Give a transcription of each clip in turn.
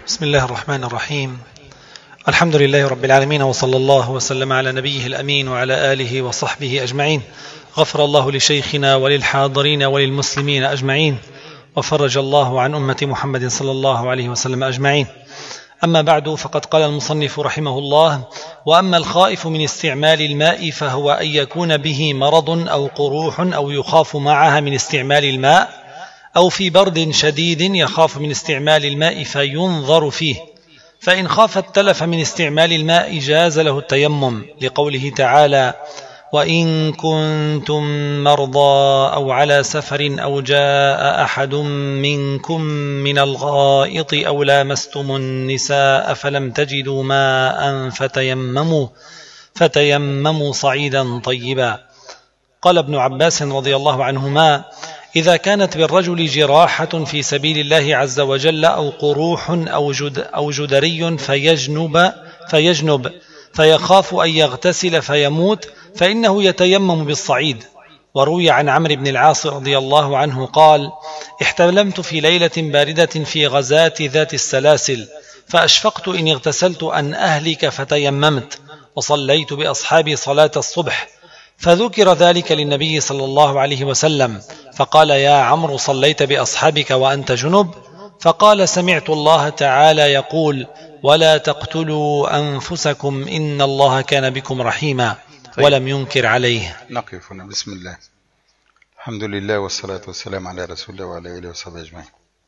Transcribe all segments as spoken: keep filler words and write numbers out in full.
بسم الله الرحمن الرحيم. الحمد لله رب العالمين، وصلى الله وسلم على نبيه الأمين وعلى آله وصحبه أجمعين. غفر الله لشيخنا وللحاضرين وللمسلمين أجمعين، وفرج الله عن أمة محمد صلى الله عليه وسلم أجمعين. أما بعد، فقد قال المصنف رحمه الله: وأما الخائف من استعمال الماء فهو أن يكون به مرض أو قروح أو يخاف معها من استعمال الماء، أو في برد شديد يخاف من استعمال الماء فينظر فيه، فإن خاف التلف من استعمال الماء جاز له التيمم، لقوله تعالى: وإن كنتم مرضى أو على سفر أو جاء أحد منكم من الغائط أو لامستم النساء فلم تجدوا ماء فتيمموا فتيمموا صعيدا طيبا. قال ابن عباس رضي الله عنهما: إذا كانت بالرجل جراحة في سبيل الله عز وجل أو قروح أو, جد أو جدري فيجنب, فيجنب فيخاف أن يغتسل فيموت، فإنه يتيمم بالصعيد. وروي عن عمرو بن العاص رضي الله عنه قال: احتلمت في ليلة باردة في غزاة ذات السلاسل، فأشفقت إن اغتسلت أن أهلك فتيممت، وصليت بأصحابي صلاة الصبح، فذكر ذلك للنبي صلى الله عليه وسلم، فقال: يا عمرو، صليت بأصحابك وأنت جنب؟ فقال: سمعت الله تعالى يقول: ولا تقتلوا أنفسكم إن الله كان بكم رحيما. طيب. ولم ينكر عليه. نقف هنا. بسم الله، الحمد لله والصلاة والسلام على رسول الله وعلى آله وصحبه أجمعين.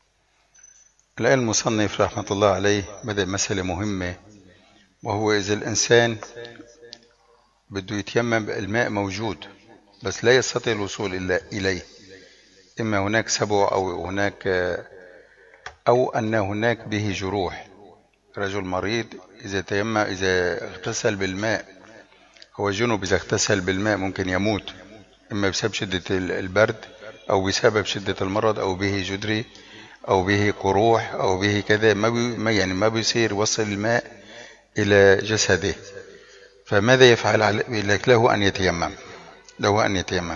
الآن المصنف رحمة الله عليه بدأ مسألة مهمة، وهو إذا الإنسان بده يتيمم، الماء موجود بس لا يستطيع الوصول إلا إليه، إما هناك سبع أو هناك أو أن هناك به جروح. رجل مريض إذا تيمم، إذا اغتسل بالماء، هو جنوب، إذا اغتسل بالماء ممكن يموت، إما بسبب شدة البرد أو بسبب شدة المرض أو به جدري أو به قروح أو به كذا، ما بي يعني ما بيصير وصل الماء إلى جسده. فماذا يفعل؟ له أن يتيمم، له أن يتيمم.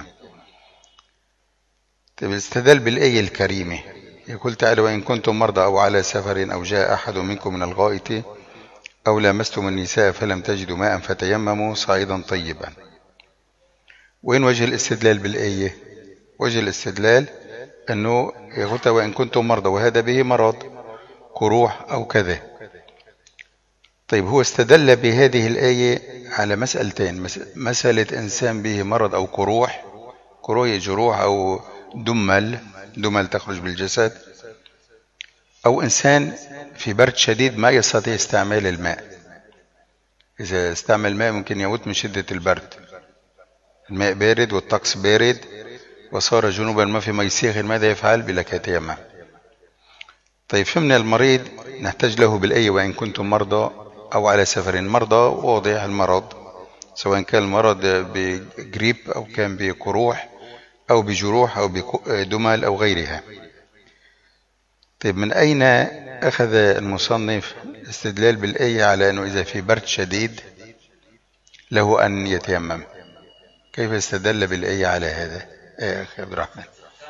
استدل بالآية الكريمة، يقول تعالى: وإن كنتم مرضى أو على سفر أو جاء أحد منكم من الغائط أو لامستم النساء فلم تجدوا ماء فتيمموا صعيدا طيبا. وين وجه الاستدلال بالآية؟ وجه الاستدلال أنه يقول: وإن كنتم مرضى، وهذا به مرض قروح أو كذا. طيب، هو استدل بهذه الآية على مسألتين: مسألة إنسان به مرض أو قروح، قروح جروح أو دمل دمل تخرج بالجسد، أو إنسان في برد شديد ما يستطيع استعمال الماء. إذا استعمل الماء ممكن يموت من شدة البرد، الماء بارد والطقس بارد وصار جنوبا ما في ما يسيخ، ماذا يفعل؟ بلك يتيمم. طيب، فمن المريض نحتاج له بالآية: وإن كنتم مرضى أو على سفر. مرضى واضح المرض، سواء كان المرض بجريب أو كان بقروح أو بجروح أو بدمل أو غيرها. طيب، من أين أخذ المصنف استدلال بالآية على أنه إذا في برد شديد له أن يتيمم؟ كيف استدل بالآية على هذا يا أخي عبد الرحمن؟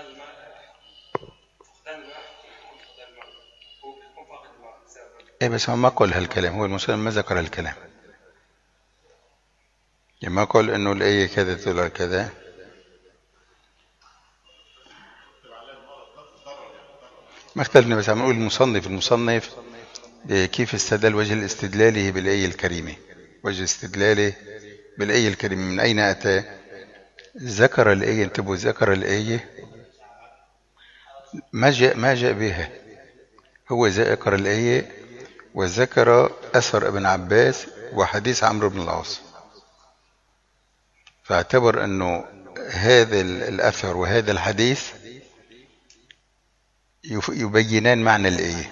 إيه بس ما قال هالكلام، هو المصنف ما ذكر الكلام، ما قال إنه الآية كذا تقول كذا. ما اختلفنا، بس عم نقول المصنف المصنف كيف استدل، وجه الاستدلاله بالآية الكريمة، وجه استدلاله بالآية الكريمة من أين أتى؟ ذكر الآية، انتبهوا، ذكر الآية، ما جاء ما جاء بها، هو ذكر الآية وذكر أثر ابن عباس وحديث عمرو بن العاص، فاعتبر أنه هذا الأثر وهذا الحديث يبينان معنى الآية.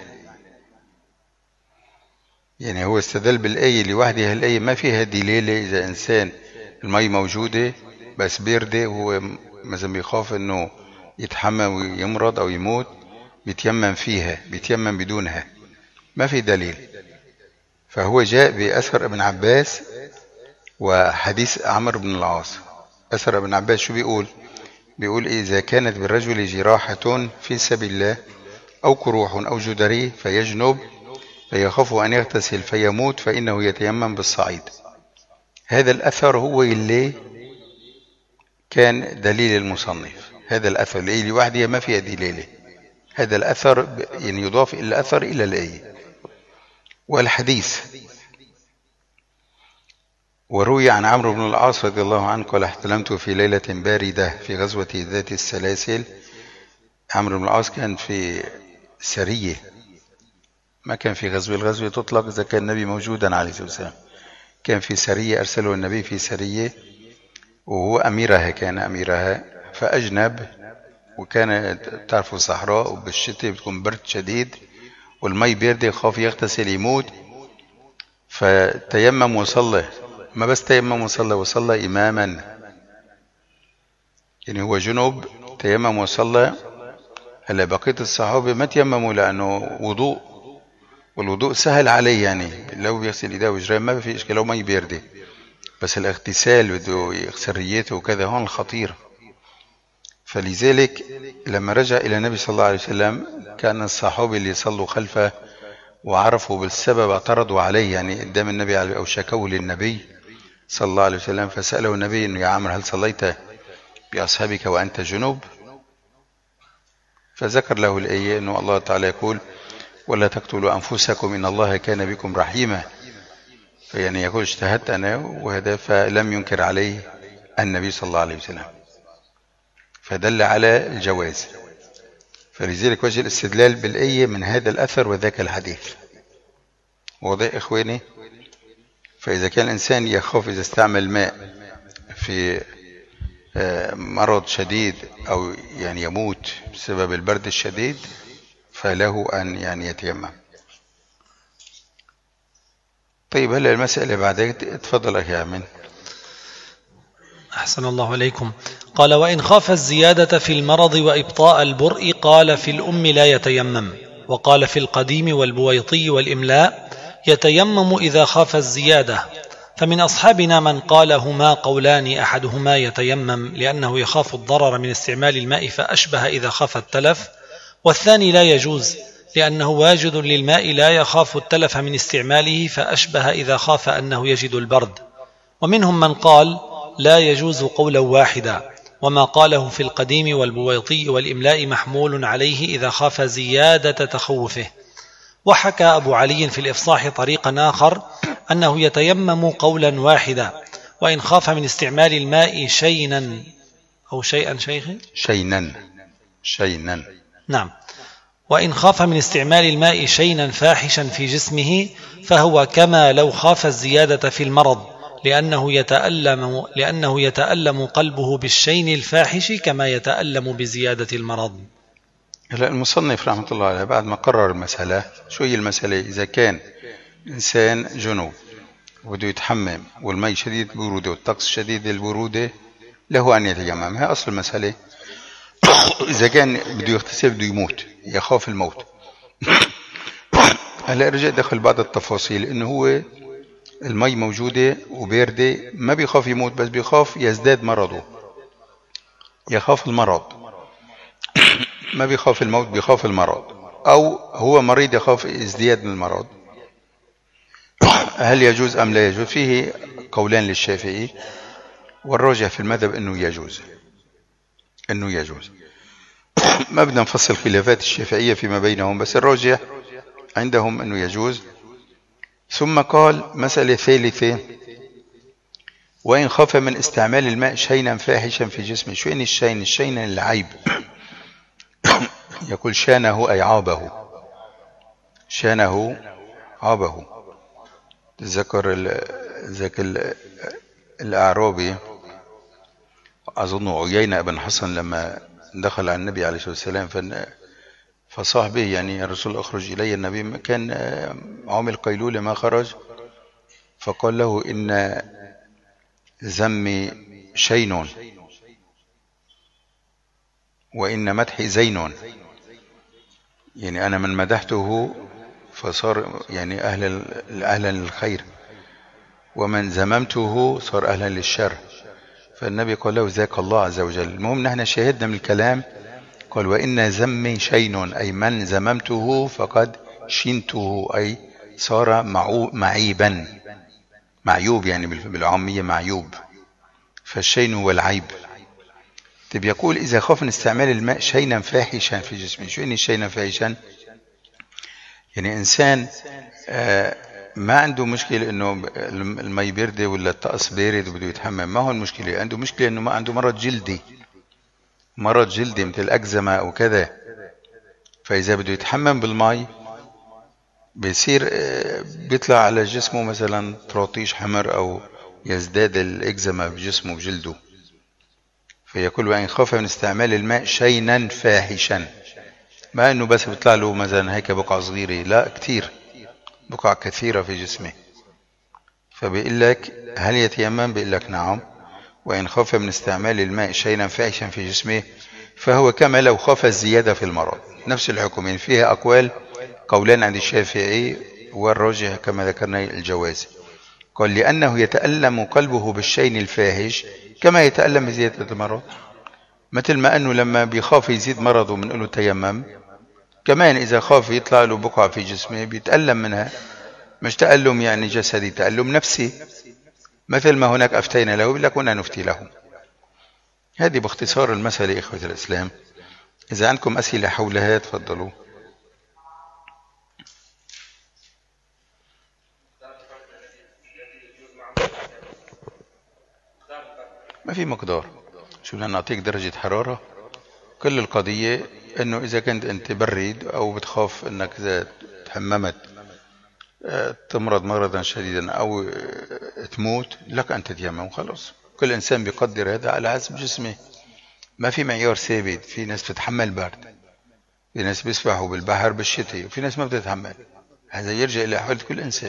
يعني هو استدل بالآية لوحدها، الآية ما فيها دليل إذا إنسان المي موجودة بس باردة وهو مثلا بيخاف أنه يتحمم ويمرض أو يموت، بيتيمم فيها، بيتيمم بدونها، ما في دليل. فهو جاء بأثر ابن عباس وحديث عمرو بن العاص. أثر ابن عباس شو بيقول؟ بيقول: إذا كانت بالرجل جراحة في سبيل الله أو قروح أو جدري فيجنب فيخاف أن يغتسل فيموت فإنه يتيمم بالصعيد. هذا الأثر هو اللي كان دليل المصنف. هذا الأثر الآية لوحدها ما فيها دليله. هذا الأثر يعني يضاف إلى الأثر إلى الآية. والحديث وروي عن عمرو بن العاص رضي الله عنه قال احتلمت في ليلة باردة في غزوة ذات السلاسل. عمرو بن العاص كان في سرية، ما كان في غزوة. الغزوة تطلق إذا كان النبي موجودا عليه الصلاة والسلام. كان في سرية أرسله النبي في سرية وهو أميرها، كان أميرها فأجنب، وكان تعرفوا صحراء وبالشتاء بتكون برد شديد والمي باردة، خاف يغتسل يموت فتيمم وصلى. ما بس تيمم وصلى، وصلى إماما، يعني هو جنوب تيمم وصلى. هلا بقية الصحابة ما تيمموا لأنه وضوء، والوضوء سهل عليه، يعني لو بيغسل إيديه وجريه ما في إشكال، لو مي باردة. بس الاغتسال بده يغسل ريته وكذا، هون الخطير. فلذلك لما رجع إلى النبي صلى الله عليه وسلم كان الصحابة اللي صلوا خلفه وعرفوا بالسبب اعترضوا عليه، يعني قدام النبي أو شكوا للنبي صلى الله عليه وسلم، فسأله النبي إنه يا عمرو هل صليت بأصحابك وأنت جنوب؟ فذكر له الآية إنه الله تعالى يقول ولا تقتلوا أنفسكم إن الله كان بكم رحيما. فيعني يقول اجتهدت أنا وهذا، فلم ينكر عليه النبي صلى الله عليه وسلم، فدل على الجواز. فلذلك وجه الاستدلال بالآية من هذا الأثر وذاك الحديث. واضح إخواني؟ فإذا كان الإنسان يخاف إذا استعمل ماء في مرض شديد أو يعني يموت بسبب البرد الشديد فله أن يعني يتيمم. طيب هلا المسألة بعدين، تفضل أخي عمين. أحسن الله عليكم. قال وإن خاف الزيادة في المرض وإبطاء البرء قال في الأم لا يتيمم، وقال في القديم والبويطي والإملاء يتيمم إذا خاف الزيادة. فمن أصحابنا من قالهما قولان، أحدهما يتيمم لأنه يخاف الضرر من استعمال الماء فأشبه إذا خاف التلف، والثاني لا يجوز لأنه واجد للماء لا يخاف التلف من استعماله فأشبه إذا خاف أنه يجد البرد. ومنهم من قال لا يجوز قولا واحدا، وما قاله في القديم والبويطي والإملاء محمول عليه إذا خاف زيادة تخوفه. وحكى أبو علي في الإفصاح طريقا آخر أنه يتيمم قولا واحدا، وإن خاف من استعمال الماء شينا أو شيئا شيخي شينا شينا نعم وإن خاف من استعمال الماء شينا فاحشا في جسمه فهو كما لو خاف الزيادة في المرض، لأنه يتألم, لأنه يتألم قلبه بالشين الفاحش كما يتألم بزيادة المرض. هلا المصنف رحمة الله عليه بعد ما قرر المسألة، شو هي المسألة؟ إذا كان إنسان جنوب وبده يتحمم والمي شديد البرودة والطقس شديد البرودة له أن يتيمم، هي أصل المسألة. إذا كان بده يغتسل بده يموت يخاف الموت. هلا رجع دخل بعض التفاصيل إنه هو المي موجودة وباردة، ما بيخاف يموت بس بيخاف يزداد مرضه، يخاف المرض، ما بيخاف الموت بيخاف المرض، أو هو مريض يخاف ازدياد من المرض. هل يجوز أم لا يجوز؟ فيه قولان للشافعي، والراجح في المذهب أنه يجوز، أنه يجوز. ما بدنا نفصل خلافات الشافعية فيما بينهم، بس الراجح عندهم أنه يجوز. ثم قال مسألة ثالثة، وإن خاف من استعمال الماء شينا فاحشا في جسمه. شو يعني الشين؟ الشين العيب. يقول شانه أي عابه، شانه عابه. تذكر ذاك الأعرابي أظن عيينة بن حصن لما دخل على النبي عليه الصلاة والسلام فصاحبه يعني الرسول أخرج إلي، النبي كان عامل قيلولة ما خرج، فقال له إن ذمي شين وإن مدحي زين، يعني أنا من مدحته فصار يعني أهل أهلا للخير، ومن ذممته صار أهلا للشر. فالنبي قال له ذاك الله عز وجل. المهم نحن شاهدنا من الكلام، قال وإن ذمي شين أي من ذممته فقد شنته أي صار معيبا، معيوب يعني بالعامية معيوب، فالشين هو العيب. طيب يقول إذا خاف من استعمال الماء شينا فاحشا في جسمه. شو يعني شينا فاحشا؟ يعني إنسان آه ما عنده مشكلة إنه المي باردة ولا الطقس بارد وبده يتحمم، ما هو المشكلة، عنده مشكلة إنه ما عنده مرض جلدي، مرض جلدي مثل الأكزيما وكذا، فإذا بده يتحمم بالمي بيصير آه بيطلع على جسمه مثلا طراطيش حمر أو يزداد الأكزيما بجسمه بجلده. فيقول وإن خاف من استعمال الماء شينا فاحشا، ما انه بس بيطلع له مثلا هيك بقعة صغيرة، لا كتير بقع كثيرة في جسمه، فبيقول لك هل يتيمم؟ بيقول لك نعم. وإن خاف من استعمال الماء شينا فاحشا في جسمه فهو كما لو خاف الزيادة في المرض، نفس الحكم. يعني فيها أقوال، قولان عند الشافعي والراجح كما ذكرنا الجواز. قال لأنه يتألم قلبه بالشين الفاحش كما يتألم بزيادة المرض، مثل ما أنه لما بيخاف يزيد مرضه من له تيمم، كمان إذا خاف يطلع له بقعة في جسمه بيتألم منها، مش تألم يعني جسدي، تألم نفسي، مثل ما هناك أفتينا له يقول لك هنا نفتي له. هذه باختصار المسألة إخوة الإسلام. إذا عندكم أسئلة حولها تفضلوا. ما في مقدار، شو بدنا نعطيك درجة حرارة؟ كل القضية انه اذا كنت انت بريد او بتخاف انك اذا تحممت تمرض مرضا شديدا او تموت، لك ان تتيمم خلاص. كل انسان بيقدر هذا على حسب جسمه، ما في معيار ثابت. في ناس بتتحمل برد، في ناس بيسبحوا بالبحر بالشتاء، وفي ناس ما بتتحمل. هذا يرجع الى حالة كل انسان.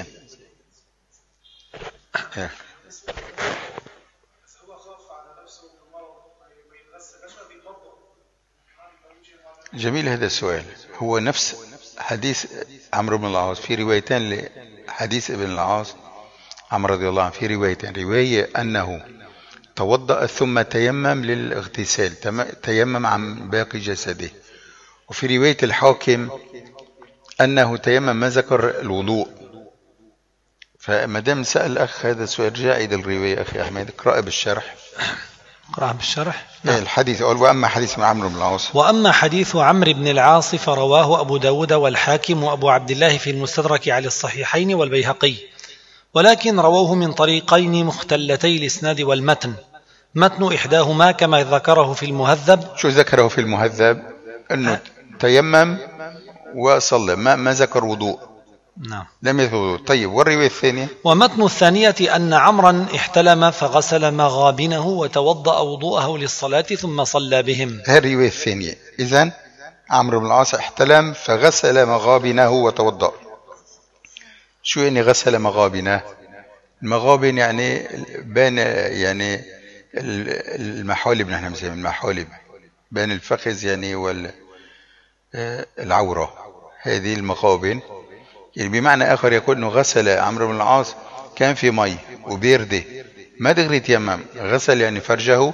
جميل هذا السؤال. هو نفس حديث عمرو بن العاص، في روايتين لحديث ابن العاص عمرو رضي الله عنه، في روايتين، رواية أنه توضأ ثم تيمم للاغتسال، تيمم عن باقي جسده، وفي رواية الحاكم أنه تيمم ما ذكر الوضوء. فما دام سأل الأخ هذا السؤال جاعد الرواية أخي أحمد، اقرأ بالشرح. اقرأ بالشرح. نعم. الحديث أقول وأما حديث عمرو بن العاص وأما حديث عمرو بن العاص فرواه أبو داود والحاكم وأبو عبد الله في المستدرك على الصحيحين والبيهقي، ولكن رووه من طريقين مختلتي الإسناد والمتن، متن إحداهما كما ذكره في المهذب. شو ذكره في المهذب؟ أنه أه؟ تيمم وصلى، ما, ما ذكر وضوء. نعم لم يذكر وضوء. طيب والرواية الثانية؟ ومتن الثانية أن عمرا احتلم فغسل مغابنه وتوضأ وضوءه للصلاة ثم صلى بهم. هذه الرواية الثانية. إذن عمرو بن العاص احتلم فغسل مغابنه وتوضأ. شو يعني غسل مغابنه؟ المغابن يعني بين يعني المحالب، نحن بنسميها المحالب، بين الفخذ يعني والعورة، هذه المغابن. يعني بمعنى آخر يقول أنه غسل عمرو بن العاص كان في مي وبيردة، ما دغري تيمم، غسل يعني فرجه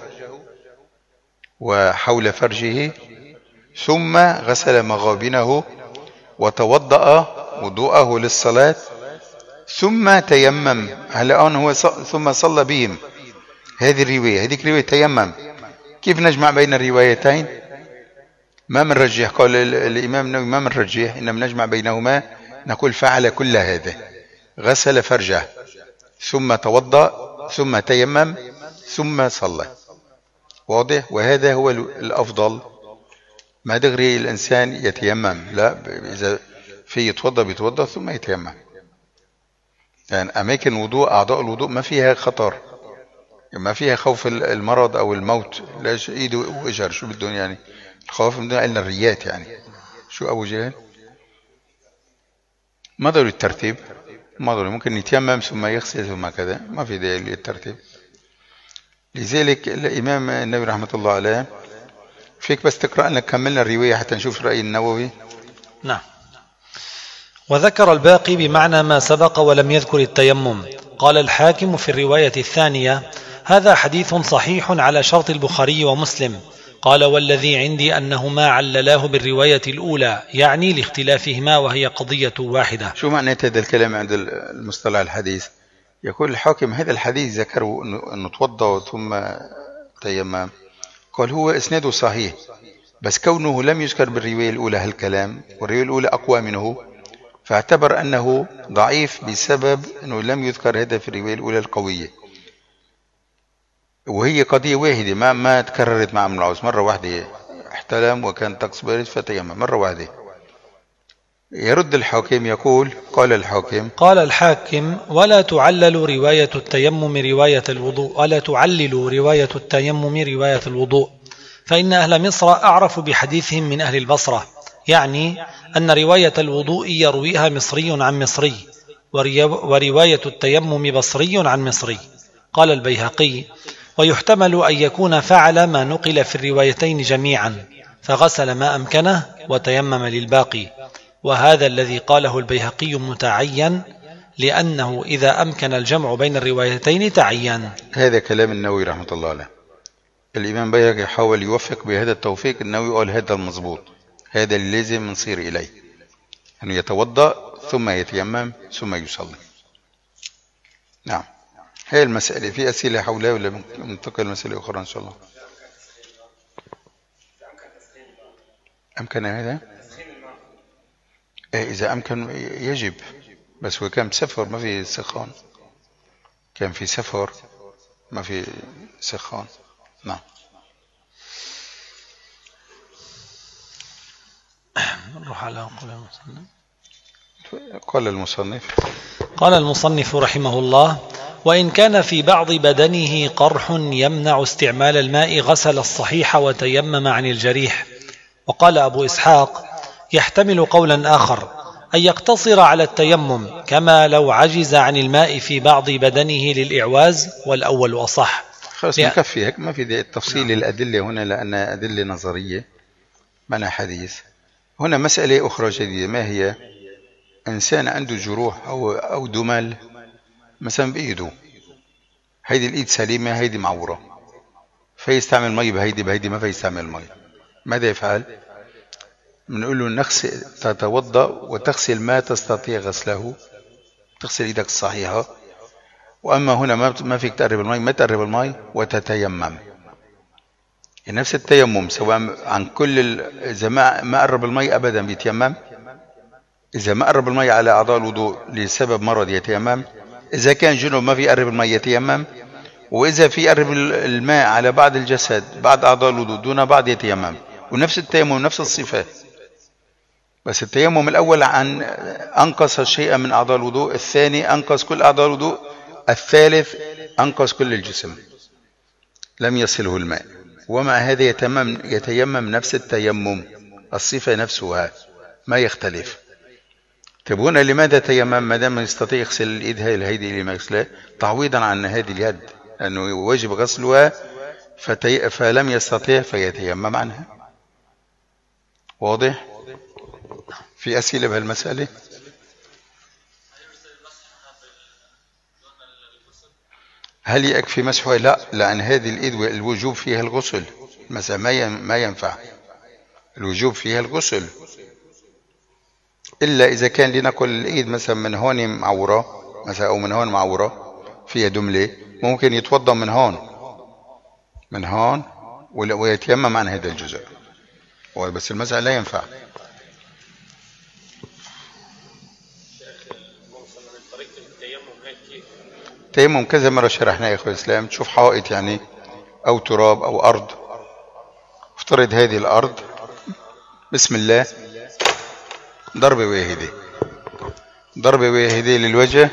وحول فرجه، ثم غسل مغابنه وتوضأ وضوءه للصلاة ثم تيمم. هلا الآن هو ثم صلى بهم. هذه الرواية، هذيك رواية تيمم. كيف نجمع بين الروايتين؟ ما منرجح، قال الإمام النووي ما منرجح، إنما نجمع بينهما، نقول فعل كل هذا، غسل فرجه ثم توضأ ثم تيمم ثم صلى. واضح؟ وهذا هو الأفضل. ما دغري الإنسان يتيمم، لا، إذا في يتوضأ بيتوضأ ثم يتيمم. يعني أماكن وضوء، أعضاء الوضوء ما فيها خطر، ما فيها خوف المرض أو الموت. لاش إيده وإجر، شو بدون يعني الخوف من إلا الريات يعني. شو أبو جهل؟ ما ضروري الترتيب، ما ضروري، ممكن يتيمم ثم يغسل ثم كذا، ما في داعي للترتيب. لذلك الإمام النووي رحمة الله عليه، فيك بس تقرأ لنا كملنا الرواية حتى نشوف رأي النووي. نعم. وذكر الباقي بمعنى ما سبق ولم يذكر التيمم. قال الحاكم في الرواية الثانية: هذا حديث صحيح على شرط البخاري ومسلم، قال والذي عندي أنهما عللاه بالرواية الأولى، يعني لاختلافهما وهي قضية واحدة. شو معنى هذا الكلام عند المصطلح الحديث؟ يقول الحاكم هذا الحديث ذكره أنه توضأ ثم تيمم، قال هو إسناده صحيح، بس كونه لم يذكر بالرواية الأولى هالكلام والرواية الأولى أقوى منه، فاعتبر أنه ضعيف بسبب أنه لم يذكر هذا في الرواية الأولى القوية، وهي قضية واحدة ما ما تكررت مع ابن العوز. مرة واحدة احتلم وكان طقس بارد فتيمم مرة واحدة. يرد الحاكم يقول قال الحاكم قال الحاكم ولا تعلل رواية التيمم رواية الوضوء ولا تعلل رواية التيمم رواية الوضوء، فإن أهل مصر أعرف بحديثهم من أهل البصرة، يعني أن رواية الوضوء يرويها مصري عن مصري، ورواية التيمم بصري عن مصري. قال البيهقي ويحتمل أن يكون فعل ما نقل في الروايتين جميعا، فغسل ما أمكنه وتيمم للباقي، وهذا الذي قاله البيهقي متعين، لأنه إذا أمكن الجمع بين الروايتين تعين. هذا كلام النووي رحمة الله عليه. الإمام بيهقي حاول يوفق بهذا التوفيق، النووي قال هذا المضبوط، هذا اللي لازم نصير إليه، أنه يتوضأ ثم يتيمم ثم يصلي. نعم، هي المسألة. في أسئلة حولها ولا ننتقل لمسألة أخرى إن شاء الله؟ أمكن هذا؟ إيه إذا أمكن يجب، بس هو كان سفر ما في سخان، كان في سفر ما في سخان. نعم. نروح على قول المصنف. قال المصنف قال المصنف رحمه الله وإن كان في بعض بدنه قرح يمنع استعمال الماء غسل الصحيح وتيمم عن الجريح. وقال أبو إسحاق يحتمل قولا آخر أن يقتصر على التيمم كما لو عجز عن الماء في بعض بدنه للإعواز، والأول أصح. خلاص نكفي هيك، ما في تفصيل الأدلة هنا لأنها أدلة نظرية من حديث. هنا مسألة أخرى جديدة، ما هي؟ إنسان عنده جروح أو أو دمل مثلا بإيده، هيدي الإيد سليمة هيدي معورة، فيستعمل مي بهيدي بهيدي ما فيستعمل مي، ماذا يفعل؟ بنقول له نغس تتوضأ وتغسل ما تستطيع غسله، تغسل إيدك الصحيحة، وأما هنا ما ما فيك تقرب المي ما تقرب المي وتتيمم. يعني نفس التيمم سواء عن كل إذا ما ما قرب المي أبدا بيتيمم، إذا ما قرب المي على أعضاء الوضوء لسبب مرض يتيمم، إذا كان جنوب ما في قرب المي يتيمم، وإذا في قرب الماء على بعض الجسد بعض أعضاء الوضوء دون بعض يتيمم. ونفس التيمم نفس الصفات، بس التيمم الأول عن أنقص شيئا من أعضاء الوضوء، الثاني أنقص كل أعضاء الوضوء، الثالث أنقص كل الجسم لم يصله الماء، ومع هذا يتيمم يتيمم نفس التيمم، الصفة نفسها ما يختلف. تبون لماذا تيمم ما دام يستطيع يغسل اليد هاي الهيدي اللي ما يغسلها تعويضا عن هذه اليد لأنه واجب غسلها فتي... فلم يستطيع فيتيمم عنها. واضح؟ في أسئلة بهالمسألة؟ هل يكفي مسحها؟ لا، لأن هذه الإيد الوجوب فيها الغسل، مثلا ما ينفع الوجوب فيها الغسل، إلا إذا كان لنقل الإيد مثلا من هون معورة مثلا أو من هون معورة فيها دملة، ممكن يتوضأ من هون من هون ويتيمم عن هذا الجزء، بس المسح لا ينفع. التيمم كذا مرة شرحنا يا أخوة الإسلام. تشوف حائط يعني أو تراب أو أرض، افترض هذه الأرض بسم الله ضربة واحدة ضربة واحدة للوجه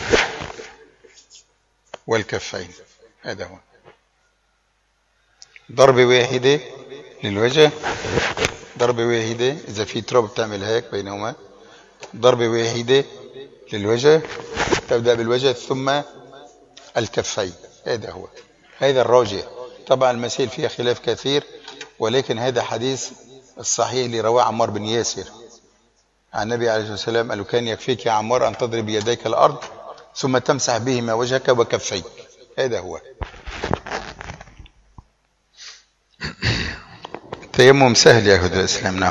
والكفين، هذا هو ضربة واحدة للوجه، ضربة واحدة إذا في تراب بتعمل هيك بينهما، ضربة واحدة للوجه تبدأ بالوجه ثم الكفين، هذا هو هذا الراجح. طبعا المسائل فيها خلاف كثير، ولكن هذا حديث الصحيح اللي رواه عمار بن ياسر عن النبي عليه الصلاة والسلام قال كان يكفيك يا عمار أن تضرب بيديك الأرض ثم تمسح بهما وجهك وكفيك، هذا هو. التيمم سهل يا أخوة الإسلام. نعم.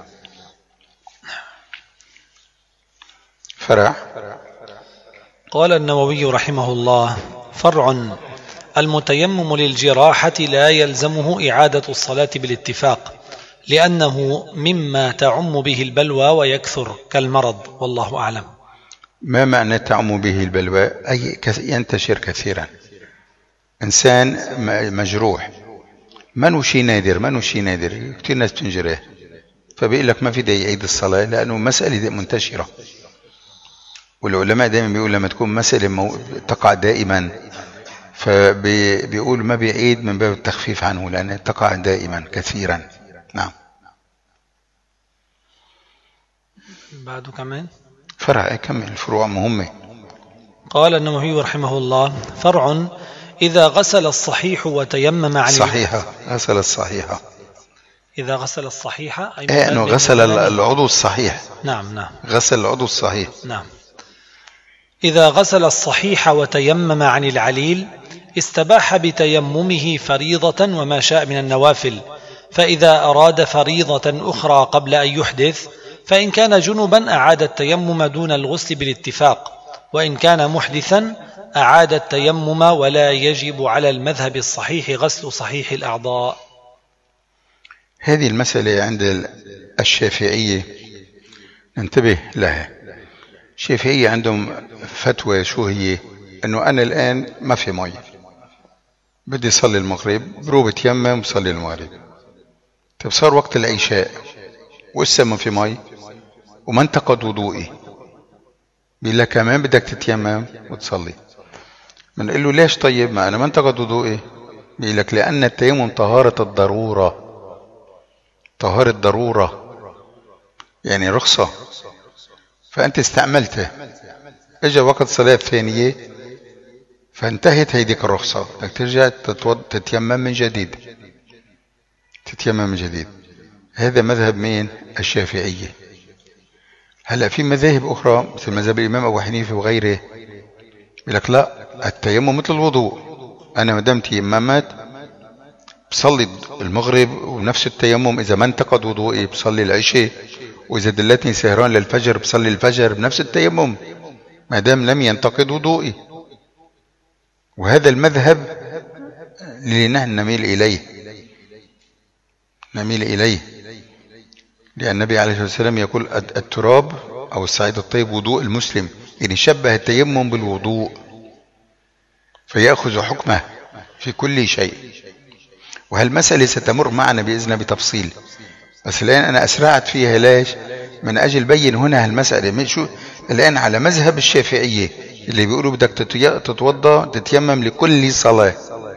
فرع. قال النووي رحمه الله: فرع: المتيمم للجراحة لا يلزمه إعادة الصلاة بالاتفاق، لأنه مما تعم به البلوى ويكثر كالمرض، والله أعلم. ما معنى تعم به البلوى؟ أي ينتشر كثيرا. إنسان مجروح، منو شي نادر، منو شي نادر، كثير ناس بتنجرح، فبيقول لك ما في داعي يعيد الصلاة لأنه مسألة منتشرة. والعلماء دائما بيقول لما تكون مسألة مو... تقع دائما، فبيقول ما بيعيد من باب التخفيف عنه لأنها تقع دائما كثيرا. نعم. بعده كمان فرع. كمل، الفروع مهمة. قال النووي رحمه الله: فرع: إذا غسل الصحيح وتيمم عن صحيحة. غسل الصحيحة. إذا غسل الصحيحة أي إيه، أنه غسل العضو الصحيح. نعم نعم. غسل العضو الصحيح. نعم. إذا غسل الصحيح وتيمم عن العليل استباح بتيممه فريضة وما شاء من النوافل، فإذا أراد فريضة أخرى قبل أن يحدث، فإن كان جنبا أعاد التيمم دون الغسل بالاتفاق، وإن كان محدثا أعاد التيمم، ولا يجب على المذهب الصحيح غسل صحيح الأعضاء. هذه المسألة عند الشافعية ننتبه لها. الشافعية عندهم فتوى شو هي؟ أنه أنا الآن ما في مي، بدي صلي المغرب، بروح بتيمم وصلي المغرب. طيب صار وقت العشاء ولسه ما في مي وما انتقد وضوئي، بيقول لك كمان بدك تتيمم وتصلي. بنقول له ليش؟ طيب ما أنا ما انتقد وضوئي. بيقول لك لأن التيمم طهارة الضرورة، طهارة ضرورة، يعني رخصة، فأنت استعملته، اجى وقت صلاة ثانية فانتهت هيديك الرخصة، بدك ترجع تتيمم من جديد، تتيمم من جديد. هذا مذهب مين؟ الشافعية. هلا في مذاهب أخرى مثل مذهب الإمام أبو حنيفة وغيره يقول لك لا، التيمم مثل الوضوء، أنا ما دام تيممت بصلي المغرب ونفس التيمم، إذا ما انتقد وضوئي بصلي العشاء، وإذا دلتني سهران للفجر بصلي الفجر بنفس التيمم ما دام لم ينتقد وضوئي. وهذا المذهب اللي نحن نميل إليه، نميل إليه لأن النبي عليه الصلاة والسلام يقول التراب أو الصعيد الطيب وضوء المسلم، يعني شبه التيمم بالوضوء فيأخذ حكمه في كل شيء. وهالمسألة ستمر معنا بإذن بتفصيل، بس الآن أنا أسرعت فيها. ليش؟ من أجل بين هنا هالمسألة. شو الآن على مذهب الشافعية اللي بيقولوا بدك تتوضأ تتيمم لكل صلاة،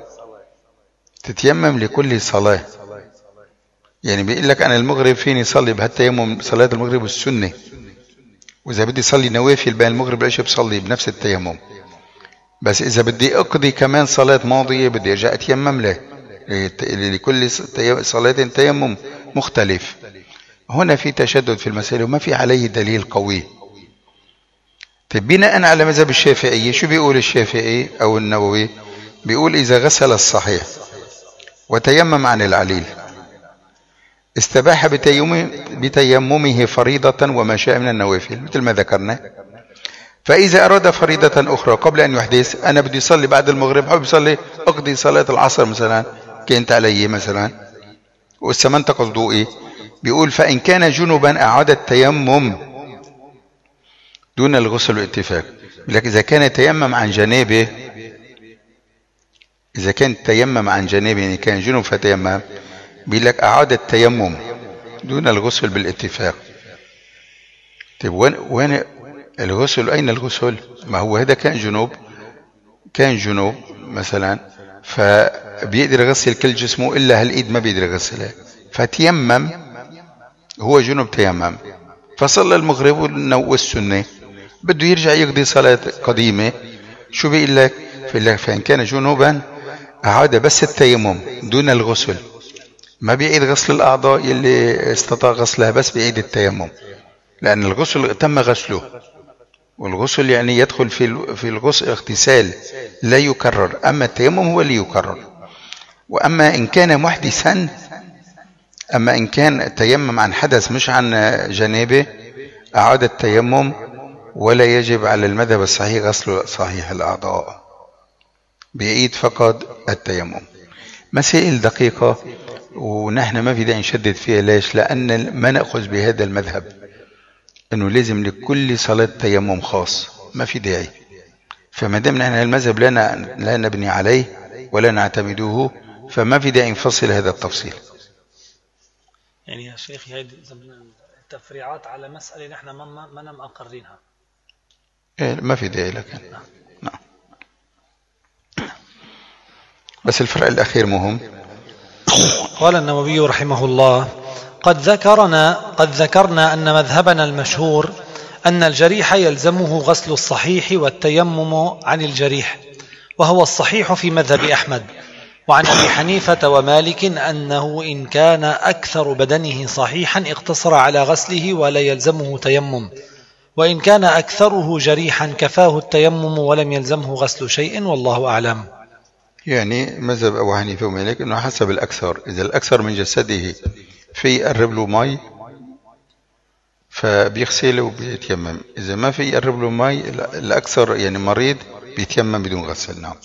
تتيمم لكل صلاة. يعني بيقول لك أنا المغرب فيني صلي بهالتيمم صلاة المغرب والسنة، وإذا بدي صلي نوافل بين المغرب والعشاء بصلي بنفس التيمم، بس إذا بدي أقضي كمان صلاة ماضية بدي أرجع أتيمم له، لكل صلاة تيمم مختلف. هنا في تشدد في المسألة وما في عليه دليل قوي. طيب بناء على مذهب الشافعية شو بيقول الشافعي أو النووي؟ بيقول إذا غسل الصحيح وتيمم عن العليل استباح بتيممه فريضة وما شاء من النوافل مثل ما ذكرنا. فإذا أراد فريضة أخرى قبل أن يحدث، أنا بدي صلي بعد المغرب، حب صلي أقضي صلاة العصر مثلا كانت علي مثلا وإسا ما انتقض وضوئي، بيقول فإن كان جنبا أعاد التيمم دون الغسل والاتفاق. لكن إذا كان تيمم عن جنابه، إذا كان تيمم عن جنابه يعني كان جنب فتيمم، بيقول لك أعاد التيمم دون الغسل بالاتفاق. طيب وين وين الغسل؟ أين الغسل؟ ما هو هذا كان جنوب، كان جنوب مثلا فبيقدر يغسل كل جسمه إلا هالإيد ما بيقدر يغسلها، فتيمم، هو جنوب تيمم فصلى المغرب والسنة، بده يرجع يقضي صلاة قديمة. شو بيقول لك؟ فإن كان جنوبا أعاد بس التيمم دون الغسل، ما بيعيد غسل الأعضاء اللي استطاع غسلها، بس بيعيد التيمم، لأن الغسل تم غسله، والغسل يعني يدخل في في الغسل اغتسال لا يكرر، أما التيمم هو اللي يكرر. وأما إن كان محدثا أما إن كان تيمم عن حدث مش عن جنابه أعاد التيمم، ولا يجب على المذهب الصحيح غسل صحيح الأعضاء، بيعيد فقط التيمم. مسائل دقيقة ونحن ما في داعي نشدد فيها. ليش؟ لأن ما نأخذ بهذا المذهب أنه لازم لكل صلاة تيمم خاص، ما في داعي. فما دام نحن المذهب لا لا نبني عليه ولا نعتمده، فما في داعي نفصل هذا التفصيل. يعني يا شيخ هذه التفريعات على مسألة نحن ما ما ما مقررينها. إيه ما في داعي لكن نعم. بس الفرق الأخير مهم. قال النووي رحمه الله: قد ذكرنا قد ذكرنا أن مذهبنا المشهور أن الجريح يلزمه غسل الصحيح والتيمم عن الجريح، وهو الصحيح في مذهب أحمد، وعن أبي حنيفة ومالك أنه إن كان أكثر بدنه صحيحا اقتصر على غسله ولا يلزمه تيمم، وإن كان أكثره جريحا كفاه التيمم ولم يلزمه غسل شيء، والله أعلم. يعني مذهب أبو حنيفة ومالك أنه حسب الأكثر، إذا الأكثر من جسده في يقرب له مي فبيغسل وبيتيمم، إذا ما في يقرب له مي الأكثر يعني مريض بيتيمم بدون غسل. نعم.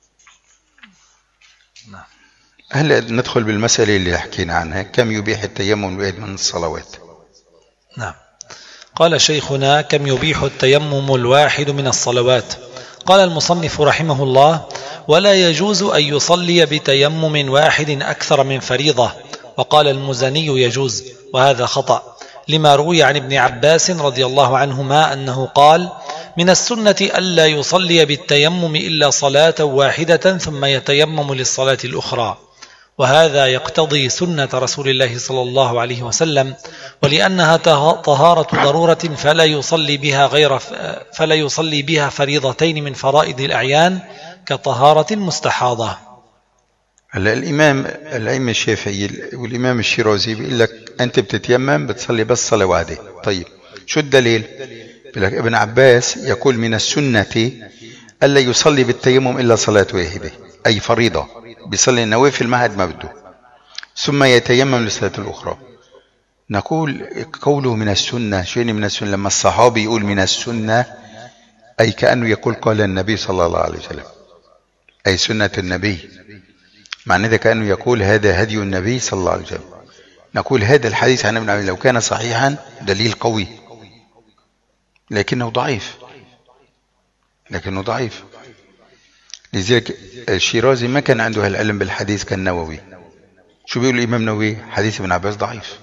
هلا ندخل بالمسألة اللي حكينا عنها، كم يبيح التيمم الواحد من الصلوات. نعم. قال شيخنا: كم يبيح التيمم الواحد من الصلوات؟ قال المصنف رحمه الله: ولا يجوز أن يصلي بتيمم واحد أكثر من فريضة. وقال المزني: يجوز، وهذا خطأ، لما روي عن ابن عباس رضي الله عنهما أنه قال: من السنة ألا يصلي بالتيمم إلا صلاة واحدة ثم يتيمم للصلاة الأخرى، وهذا يقتضي سنة رسول الله صلى الله عليه وسلم، ولأنها طهارة ضرورة فلا يصلي بها غير فلا يصلي بها فريضتين من فرائض الأعيان كطهارة المستحاضة. هلا الإمام الأئمة الشافعي والإمام الشيرازي بيقول لك أنت بتتيمم بتصلي بس صلاة واحدة. طيب شو الدليل؟ بيقول لك ابن عباس يقول من السنة ألا يصلي بالتيمم إلا صلاة واحدة، أي فريضة، بيصلي النوافل ما حد ما بده، ثم يتيمم للصلاة الأخرى. نقول قوله من السنة، شو يعني من السنة؟ لما الصحابي يقول من السنة أي كأنه يقول قال النبي صلى الله عليه وسلم، أي سنة النبي، معنى ذلك كأنه يقول هذا هدي النبي صلى الله عليه وسلم. نقول هذا الحديث عن ابن عباس لو كان صحيحا دليل قوي، لكنه ضعيف لكنه ضعيف لذلك الشيرازي ما كان عنده العلم بالحديث كالنووي. شو بيقول الإمام النووي؟ حديث ابن عباس ضعيف،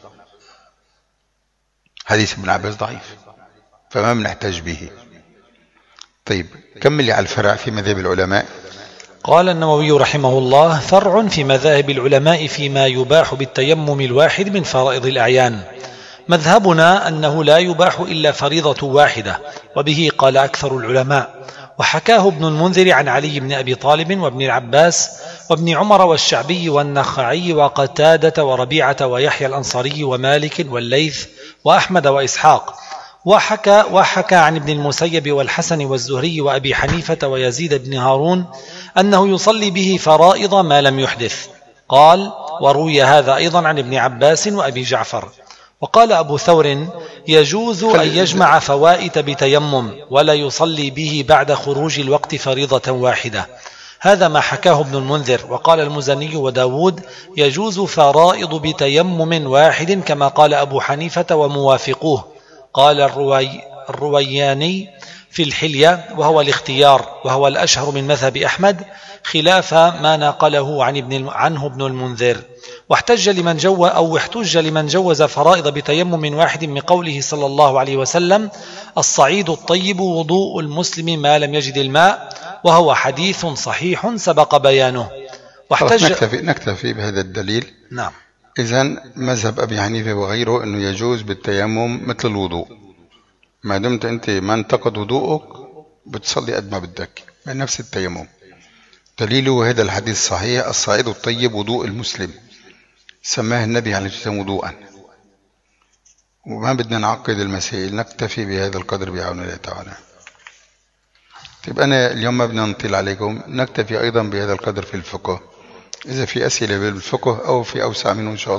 حديث ابن عباس ضعيف، فما بنحتاج به. طيب كمل على الفرع في مذهب العلماء. قال النووي رحمه الله: فرع في مذاهب العلماء فيما يباح بالتيمم الواحد من فرائض الأعيان. مذهبنا أنه لا يباح إلا فريضة واحدة، وبه قال أكثر العلماء، وحكاه ابن المنذر عن علي بن أبي طالب وابن العباس وابن عمر والشعبي والنخعي وقتادة وربيعة ويحيى الأنصاري ومالك والليث وأحمد وإسحاق، وحكى, وحكى عن ابن المسيب والحسن والزهري وأبي حنيفة ويزيد بن هارون أنه يصلي به فرائض ما لم يحدث. قال: وروي هذا أيضا عن ابن عباس وأبي جعفر. وقال أبو ثور: يجوز أن يجمع فوائت بتيمم ولا يصلي به بعد خروج الوقت فريضة واحدة. هذا ما حكاه ابن المنذر. وقال المزني وداود: يجوز فرائض بتيمم واحد كما قال أبو حنيفة وموافقوه. قال الروي الروياني في الحلية وهو الاختيار، وهو الأشهر من مذهب أحمد، خلاف ما نقله عن ابن عنه ابن المنذر. واحتج لمن جو أو احتج لمن جوز فرائض بتيمم واحد من قوله صلى الله عليه وسلم: الصعيد الطيب وضوء المسلم ما لم يجد الماء، وهو حديث صحيح سبق بيانه. واحتج نكتفي, نكتفي بهذا الدليل. نعم. إذن مذهب أبي حنيفة وغيره أنه يجوز بالتيمم مثل الوضوء، ما دمت أنت ما انتقد وضوءك بتصلي قد ما بدك بنفس التيمم. دليله هذا الحديث الصحيح: الصعيد الطيب وضوء المسلم، سماه النبي عليه الصلاة والسلام وضوءا. وما بدنا نعقد المسائل، نكتفي بهذا القدر بعون الله تعالى. طيب أنا اليوم ما بدنا نطيل عليكم، نكتفي أيضا بهذا القدر في الفقه. إذا في أسئلة بالفقه أو في أوسع منه إن شاء الله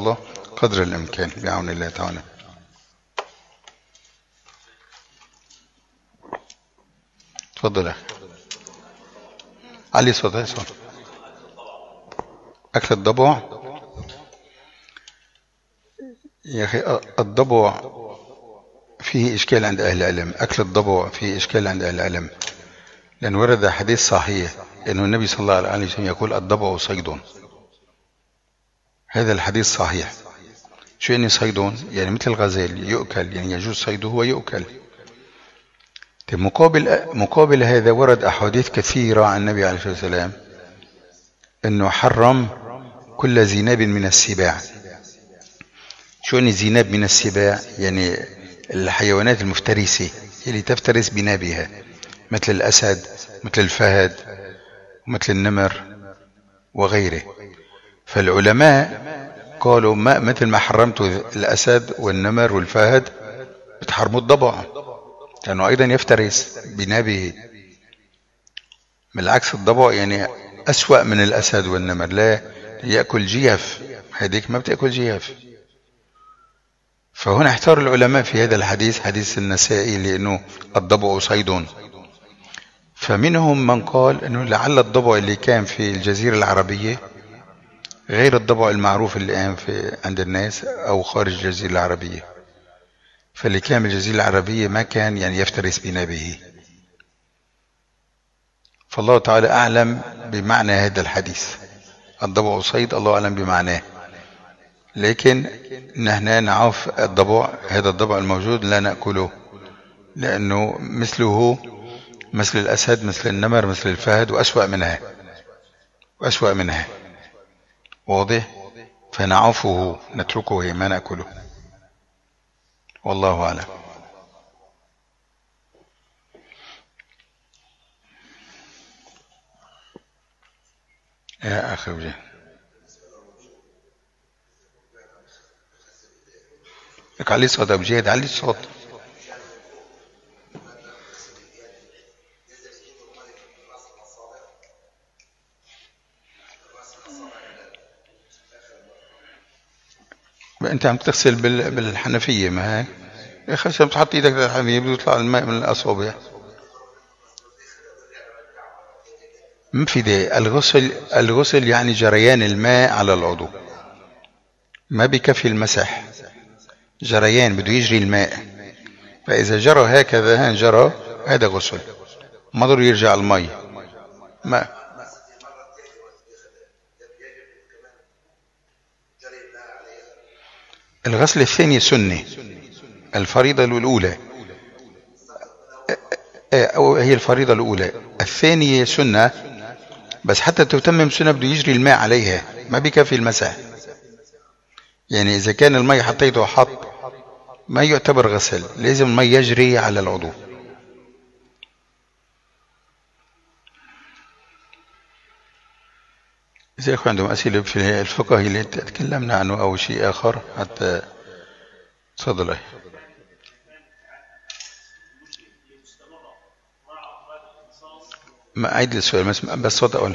قدر الإمكان بعون الله تعالى. تفضل يا أخي. علي صوت صوت. أكل الضبع يا أخي، الضبع فيه إشكال عند أهل العلم. أكل الضبع فيه إشكال عند أهل العلم، لأن ورد حديث صحيح أنه النبي صلى الله عليه وسلم يقول الضبع صيد. هذا الحديث صحيح. شو يعني صيد؟ يعني مثل الغزال يؤكل، يعني يجوز صيده ويؤكل. مقابل مقابل هذا ورد أحاديث كثيرة عن النبي عليه الصلاة والسلام أنه حرم كل ذناب من السباع. شو يعني ذناب من السباع؟ يعني الحيوانات المفترسة اللي تفترس بنابها، مثل الأسد، مثل الفهد، مثل النمر وغيره. فالعلماء قالوا ما مثل ما حرمت الأسد والنمر والفهد بتحرموا الضبع، لأنه أيضا يفترس بنابه. بالعكس الضبع يعني أسوأ من الأسد والنمر، لا يأكل جيف، هذيك ما بتأكل جيف. فهنا احتار العلماء في هذا الحديث، حديث النسائي، لأنه الضبع صيد. فمنهم من قال أنه لعل الضبع اللي كان في الجزيرة العربية غير الضبع المعروف الآن في عند الناس أو خارج الجزيرة العربية. فاللي كان بالجزيرة العربية ما كان يعني يفترس بنابه. فالله تعالى أعلم بمعنى هذا الحديث. الضبع صيد، الله أعلم بمعناه. لكن نحن نعرف الضبع، هذا الضبع الموجود لا نأكله، لأنه مثله مثل الأسد، مثل النمر، مثل الفهد، وأسوأ منها وأسوأ منها واضح. فنعفه، نتركه، ما نأكله. والله أعلم. يا أخي وجه لك علي صوت أبو جهد، علي الصوت. أنت عم تغسل بالحنفية، ما هيك؟ يا أخي عشان تحط إيدك في الحنفية بده يطلع الماء من الأصابع. مفيدة. الغسل الغسل يعني جريان الماء على العضو، ما بكفي المسح. جريان، بده يجري الماء. فإذا جرى هكذا، جرى، هذا غسل، ما ضروري يرجع المي. ما الغسل الثاني سنة، الفريضة الأولى أو هي الفريضة الأولى، الثانية سنة، بس حتى تتمم سنة بده يجري الماء عليها، ما بكفي المسح. يعني إذا كان الماء حطيته حط ما يعتبر غسل، لازم الماء يجري على العضو. إذا يكون عندهم أسئلة في الفقه اللي تكلمنا عنه أو شيء آخر حتى تفضل. ما أعيد السؤال بس صوت أقول.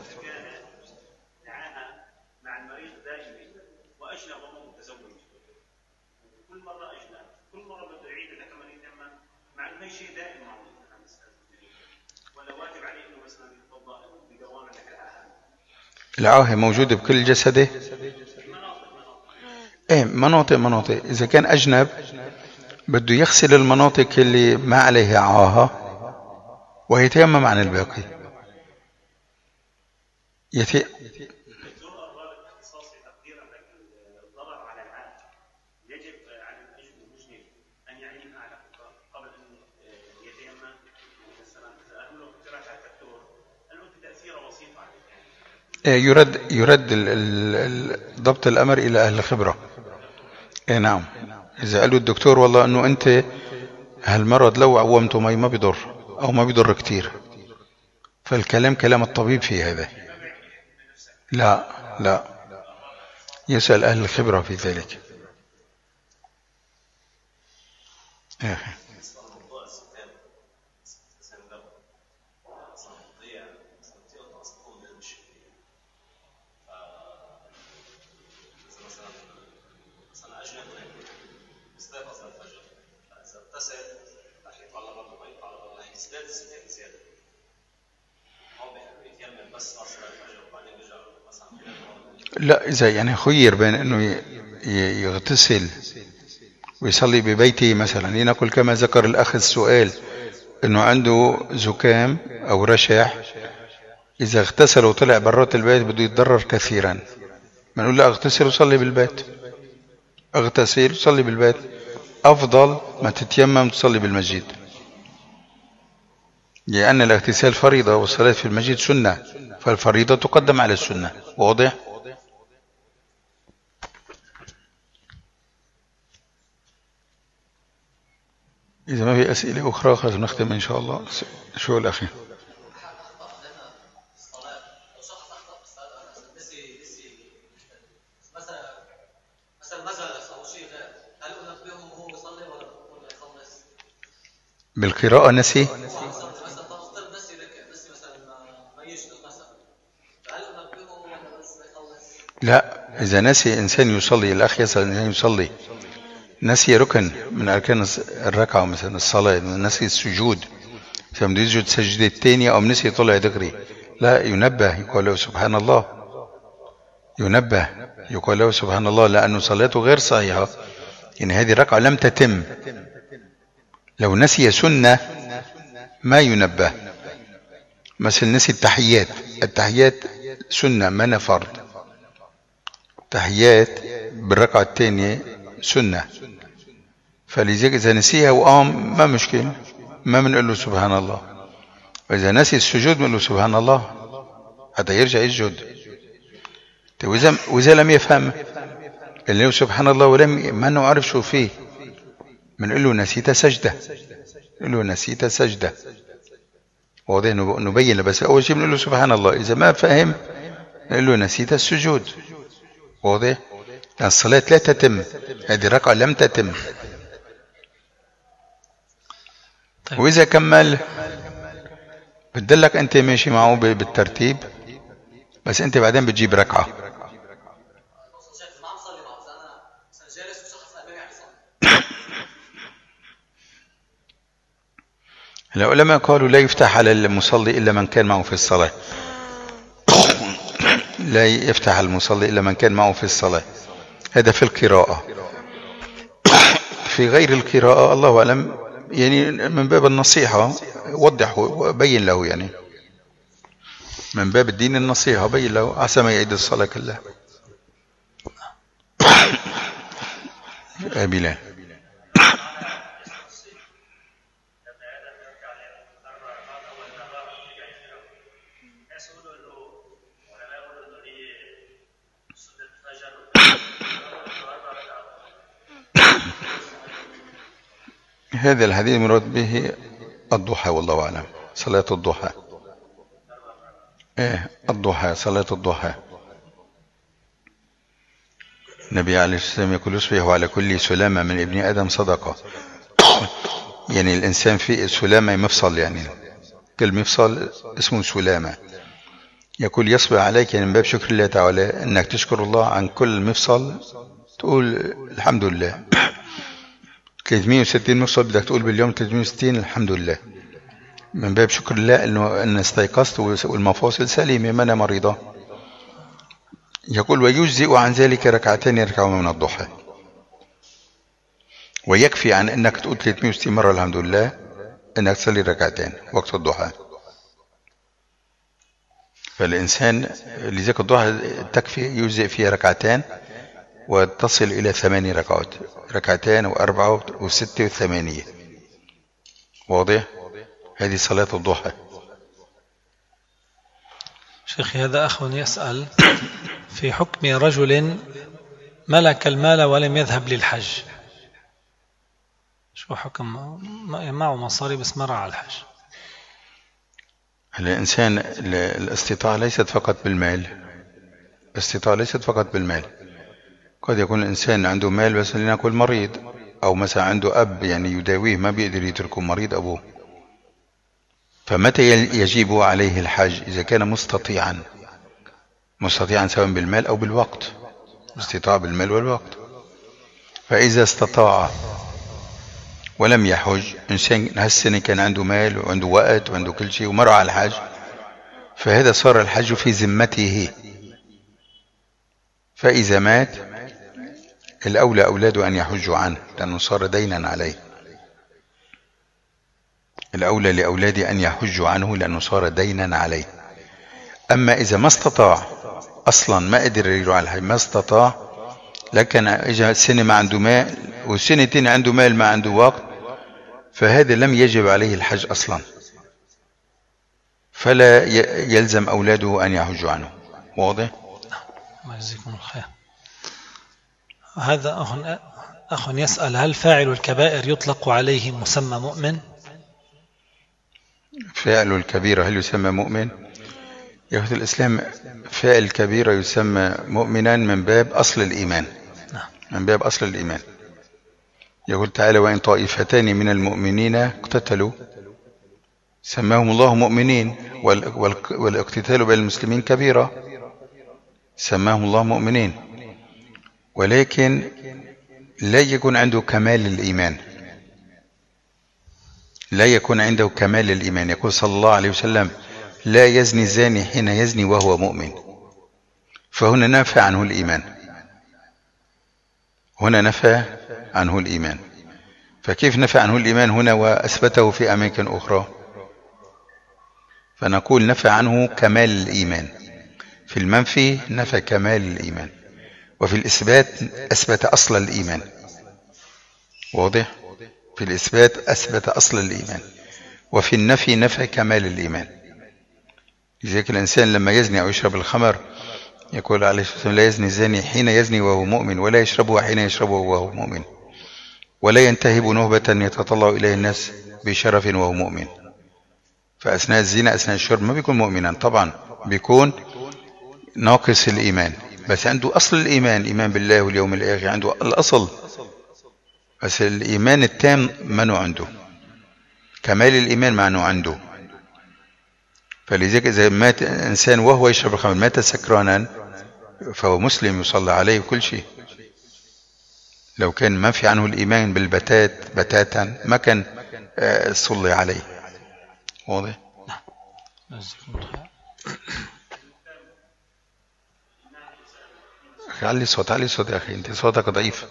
العاهة موجودة بكل جسده. ايه مناطق مناطق. إذا كان أجنب بده يغسل المناطق اللي ما عليها عاهة ويتيمم عن الباقي. يتي... يرد يرد ضبط الأمر إلى أهل الخبرة. إيه نعم. إذا قالوا الدكتور والله أنه أنت هالمرض لو عومته مي ما بيضر أو ما بيضر كتير، فالكلام كلام الطبيب في هذا. لا لا، يسأل أهل الخبرة في ذلك. إيه. لا، إذا يعني خير بين أنه يغتسل ويصلي ببيته مثلا، لنقل كما ذكر الأخ السؤال أنه عنده زكام أو رشح، إذا اغتسل وطلع برات البيت بده يتضرر كثيرا، بنقول له اغتسل وصلي بالبيت، اغتسل وصلي بالبيت، أفضل ما تتيمم تصلي بالمسجد، لأن الاغتسال فريضة والصلاة في المسجد سنة، فالفريضة تقدم على السنة. واضح؟ إذا ما في أسئلة أخرى خلاص نختم إن شاء الله. شو الأخي؟ بالقراءة نسي؟ لا، إذا نسي إنسان يصلي، الأخ يسأل إنسان يصلي نسي ركن من أركان الركعة مثلا الصلاة، نسي السجود، فبده يسجد سجدة الثانية أو نسي طلع دغري، لا ينبه، يقول له سبحان الله، ينبه يقول له سبحان الله، لأنه صلاته غير صحيحة، يعني هذه الركعة لم تتم. لو نسي سنة ما ينبه، مثل نسي التحيات، التحيات سنة ما فرض، تحيات بالركعة الثانية سنة، فلذلك إذا نسيها وقام ما مشكلة، ما بنقول له سبحان الله. وإذا نسي السجود بنقول له سبحان الله حتى يرجع يسجد. وإذا وإذا لم يفهم اللي هو سبحان الله ولم ما نعرف شو فيه، بنقول له نسيت سجدة، نقول له نسيت سجدة. واضح؟ نبين، بس أول شيء بنقول له سبحان الله، إذا ما فهم نقول له نسيت السجود. واضح؟ لأن الصلاة لا تتم، هذه ركعة لم تتم. طيب. وإذا كمل بتدلك أنت ماشي معه بالترتيب، بس أنت بعدين بتجيب ركعة. العلماء قالوا لا يفتح على المصلي إلا من كان معه في الصلاة، لا يفتح المصلي إلا من كان معه في الصلاة، هذا في القراءة. في غير القراءة الله أعلم، يعني من باب النصيحة وضح وبين له، يعني من باب الدين النصيحة بين له عسى ما يعيد الصلاة كلها. آمين. هذا الحديث مراد به الضحى والله أعلم، صلاة الضحى. إيه الضحى، صلاة الضحى. النبي عليه الصلاة والسلام يقول يصبح على كل سلامة من ابن آدم صدقة. يعني الإنسان في سلامة مفصل، يعني كل مفصل اسمه سلامة. يقول يصبح عليك، يعني من باب شكر الله تعالى أنك تشكر الله عن كل مفصل، تقول الحمد لله. ثلاثمئة وستين مفصل بدك تقول باليوم ثلاثمئة وستين الحمد لله، من باب شكر الله انه ان استيقظت والمفاصل سليمه ما انا مريضه. يقول ويجزئ عن ذلك ركعتين يركعهما من الضحى، ويكفي عن انك تقول ثلاثمئة وستين مره الحمد لله انك تصلي ركعتين وقت الضحى. فالانسان لذلك الضحى تكفي يجزئ فيها ركعتين وتصل إلى ثماني ركعات، ركعتين وأربعة وستة وثمانية. واضح؟ هذه صلاة الضحى. شيخي هذا أخ يسأل في حكم رجل ملك المال ولم يذهب للحج، شو حكم؟ معه مصاري بس ما راح على الحج. الإنسان الاستطاعة ليست فقط بالمال، الاستطاعة ليست فقط بالمال. قد يكون الإنسان عنده مال بس لنقول مريض، أو مثلا عنده أب يعني يداويه ما بيقدر يتركه مريض أبوه، فمتى يجب عليه الحج؟ إذا كان مستطيعا، مستطيعا سواء بالمال أو بالوقت، استطاع بالمال والوقت. فإذا استطاع ولم يحج، إنسان هالسنة كان عنده مال وعنده وقت وعنده كل شيء ومر على الحج، فهذا صار الحج في ذمته. فإذا مات الأولى أولاده أن يحجوا عنه لأنه صار دينا عليه. الأولى لأولاده أن يحجوا عنه لأنه صار دينا عليه. أما إذا ما استطاع أصلا، ما قدر يروح على الحج، ما استطاع، لكن إجا سنة ما عنده مال وسنتين عنده مال ما عنده وقت، فهذا لم يجب عليه الحج أصلا، فلا يلزم أولاده أن يحجوا عنه. واضح؟ الله يجزيكم الخير. هذا أخ أخ يسأل: هل فاعل الكبائر يطلق عليه مسمى مؤمن؟ فاعل الكبيرة هل يسمى مؤمن؟ يا أخوة الإسلام، فاعل الكبيرة يسمى مؤمنا من باب أصل الإيمان، من باب أصل الإيمان. يقول تعالى: وإن طائفتان من المؤمنين اقتتلوا سماهم الله مؤمنين، والاقتتال بين المسلمين كبيرة سماهم الله مؤمنين، ولكن لا يكون عنده كمال الإيمان، لا يكون عنده كمال الإيمان. يقول صلى الله عليه وسلم: لا يزني الزاني حين يزني وهو مؤمن. فهنا نفى عنه الإيمان، هنا نفى عنه الإيمان. فكيف نفى عنه الإيمان هنا وأثبته في أماكن أخرى؟ فنقول نفى عنه كمال الإيمان. في المنفي نفى كمال الإيمان، وفي الإثبات أثبت أصل الإيمان. واضح؟ في الإثبات أثبت أصل الإيمان، وفي النفي نفى كمال الإيمان. لذلك الإنسان لما يزني أو يشرب الخمر يقول عليه الصلاة والسلام: لا يزني الزاني حين يزني وهو مؤمن، ولا يشربه حين يشربه وهو مؤمن، ولا ينتهب نهبة يتطلع إليه الناس بشرف وهو مؤمن. فأثناء الزنا أثناء الشرب ما بيكون مؤمنا طبعا، بيكون ناقص الإيمان، بس عنده أصل الإيمان، إيمان بالله واليوم الآخر، عنده الأصل، بس الإيمان التام منه عنده، كمال الإيمان معنه عنده. فلذلك إذا مات إنسان وهو يشرب الخمر، مات سكرانا، فهو مسلم يصلى عليه وكل شيء. لو كان ما في عنه الإيمان بالبتات بتاتا ما كان صلي عليه. واضح؟ علي صوت علي صوت يا أخي، أنت صوتك ضعيف.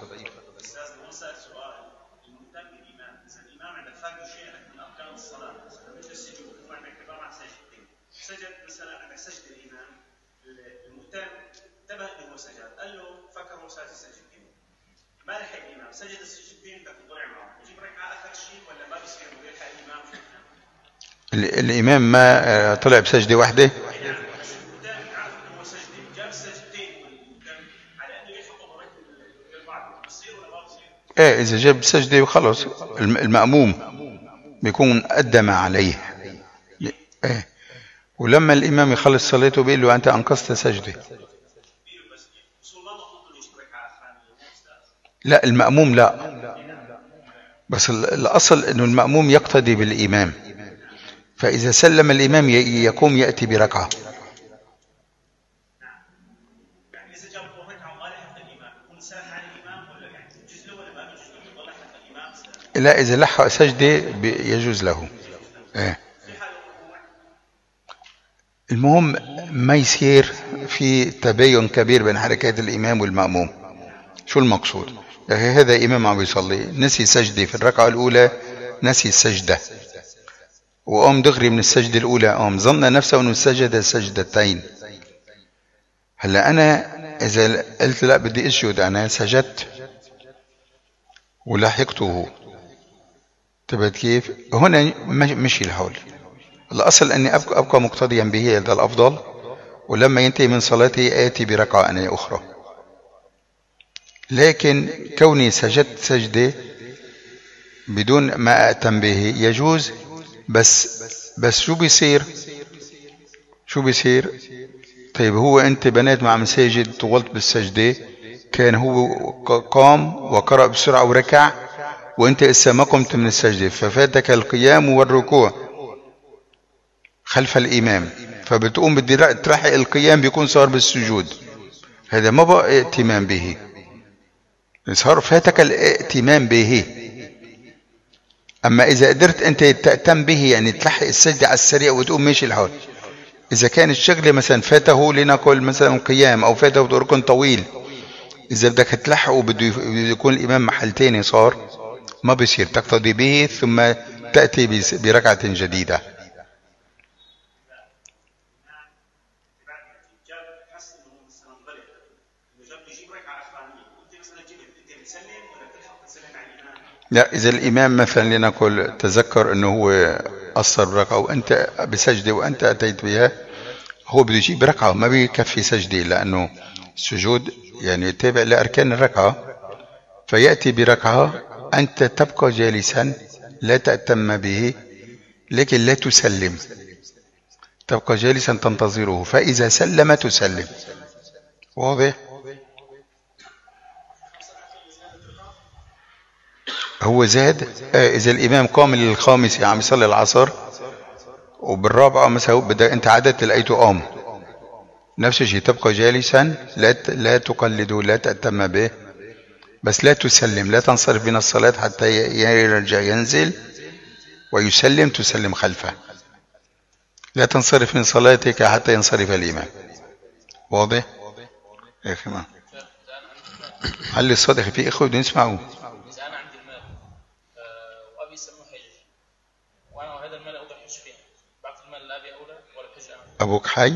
الإمام ما طلع بسجدة واحدة؟ ايه إذا جاب سجدة وخلص المأموم بيكون أدى ما عليه. ايه ولما الإمام يخلص صلاته بيقول له: أنت أنقصت سجدة. لا المأموم لا، بس الأصل أنه المأموم يقتدي بالإمام، فإذا سلم الإمام يقوم يأتي بركعة. لا إذا لحق سجدة يجوز له. إيه. المهم ما يصير في تباين كبير بين حركات الإمام والمأموم. شو المقصود؟ هذا إمام عم يصلي نسي سجدة في الركعة الأولى، نسي السجدة وقام دغري من السجدة الأولى، قام ظن نفسه أنه سجد سجدتين. هلا أنا إذا قلت لا بدي أسجد، أنا سجدت ولحقته، تبت كيف؟ هنا مشي الحول. الأصل أني أبقى, أبقى مقتديا به، هذا الأفضل، ولما ينتهي من صلاتي آتي بركعة أنا أخرى. لكن كوني سجدت سجدة بدون ما أأتم به يجوز، بس بس شو بيصير شو بيصير طيب هو أنت بنات مع مساجد طولت بالسجدة، كان هو قام وقرأ بسرعة وركع، وأنت إسا ما قمت من السجدة، ففاتك القيام والركوع خلف الإمام، فبتقوم بدي تلحق القيام بيكون صار بالسجود. هذا ما بقى ائتمام به، صار فاتك الائتمام به. أما إذا قدرت أنت تأتم به، يعني تلحق السجدة على السريع وتقوم ماشي الحول. إذا كان الشغل مثلا فاته لنقل مثلا قيام أو فاته ركن طويل، إذا بدك تلحقه بده يكون الإمام محل تاني صار، ما بيصير، تقتضي به ثم تأتي بركعة جديدة. لا، إذا الإمام مثلا لنقل تذكر أنه هو قصر بركعة وأنت بسجدة وأنت أتيت بها، هو بده يجيب ركعة، ما بيكفي سجدة، لأنه السجود يعني تابع لأركان الركعة، فيأتي بركعة. أنت تبقى جالسا لا تأتم به، لكن لا تسلم، تبقى جالسا تنتظره، فإذا سلم تسلم. واضح؟ هو زاد آه إذا الإمام قام للخامس عم يصلي العصر وبالرابعة مثلا بدأ أنت عدد لقيته قام، نفس الشيء، تبقى جالسا لا لا تقلده لا تأتم به، بس لا تسلم، لا تنصرف من الصلاة حتى يرجع ينزل ويسلم، تسلم خلفه، لا تنصرف من صلاتك حتى ينصرف الإمام. واضح يا أخي؟ ما علي الصدق في إخوة بدهم يسمعوا. إذا أنا عندي المال وأبي يسموه حج وأنا وهذا المال أقدر أحج فيه، بعطي المال لأبي أولى ولا بحج أنا؟ أبوك حي؟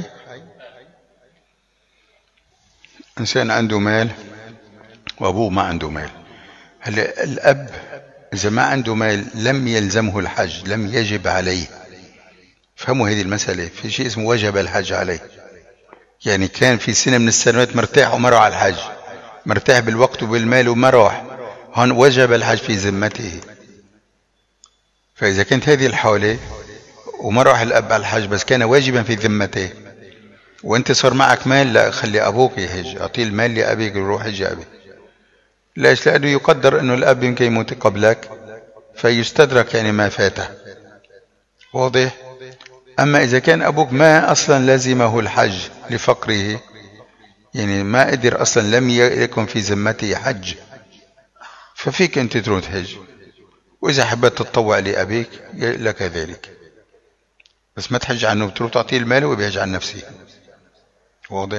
إنسان عنده مال وأبوه ما عنده مال. هلا الأب إذا ما عنده مال لم يلزمه الحج، لم يجب عليه. فهموا هذه المسألة، في شيء اسمه وجب الحج عليه، يعني كان في سنة من السنوات مرتاح وما راح على الحج، مرتاح بالوقت وبالمال وما راح، هون وجب الحج في ذمته. فإذا كانت هذه الحالة وما راح الأب على الحج بس كان واجبا في ذمته، وانت صار معك مال، لا خلي أبوك يحج، أعطيه المال لأبيك يروح حج أبي. ليش؟ لأنه يقدر أنه الأب يمكن يموت قبلك فيستدرك يعني ما فاته. واضح؟ أما إذا كان أبوك ما أصلا لازمه الحج لفقره، يعني ما قدر أصلا، لم يكن في ذمته حج، ففيك أنت تروح تحج، وإذا حبيت تتطوع لأبيك لك ذلك، بس ما تحج عنه، بتروح تعطيه المال وبيحج عن نفسه. واضح؟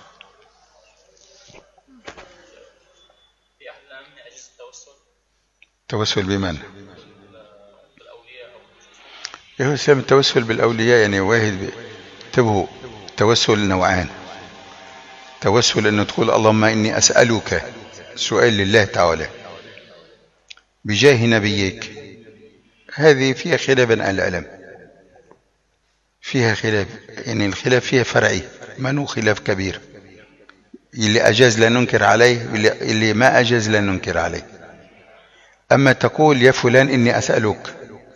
في أحد الأمن أجهزة التوسل؟ توسل بمن؟ بالأولياء أو يا سلام، التوسل بالأولياء يعني واحد انتبهوا، التوسل نوعان. توسل أنه تقول اللهم إني أسألك، سؤال لله تعالى بجاه نبيك، هذه فيها خلاف بين العلم، فيها خلاف، يعني الخلاف فيها فرعي، ما هو خلاف كبير، اللي أجاز لا ننكر عليه، اللي ما أجاز لا ننكر عليه. أما تقول يا فلان إني أسألك،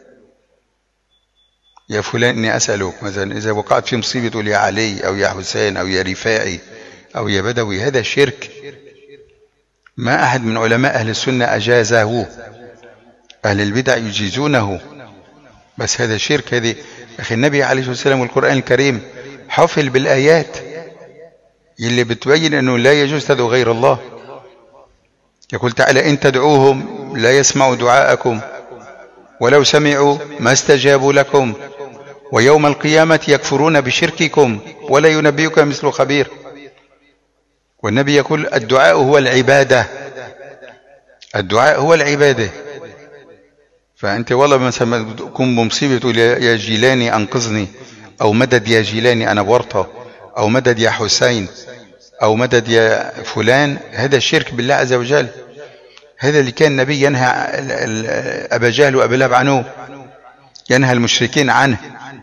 يا فلان إني أسألك، مثلا إذا وقعت في مصيبة تقول يا علي أو يا حسين أو يا رفاعي أو يا بدوي، هذا شرك، ما أحد من علماء أهل السنة أجازه، أهل البدع يجيزونه، بس هذا شرك. هذه أخي النبي عليه الصلاة والسلام والقرآن الكريم حفل بالآيات اللي بتبين أنه لا يجوز تدعو غير الله. يقول تعالى إن تدعوهم لا يسمعوا دعاءكم ولو سمعوا ما استجابوا لكم ويوم القيامة يكفرون بشرككم ولا ينبئك مثل خبير. والنبي يقول الدعاء هو العبادة، الدعاء هو العبادة. فأنت والله مثلا تكون بمصيبة تقول يا جيلاني أنقذني، أو مدد يا جيلاني أنا ورطة، أو مدد يا حسين، أو مدد يا فلان، هذا الشرك بالله عز وجل. هذا اللي كان النبي ينهى أبا جهل وأبا لهب عنه، ينهى المشركين عنه،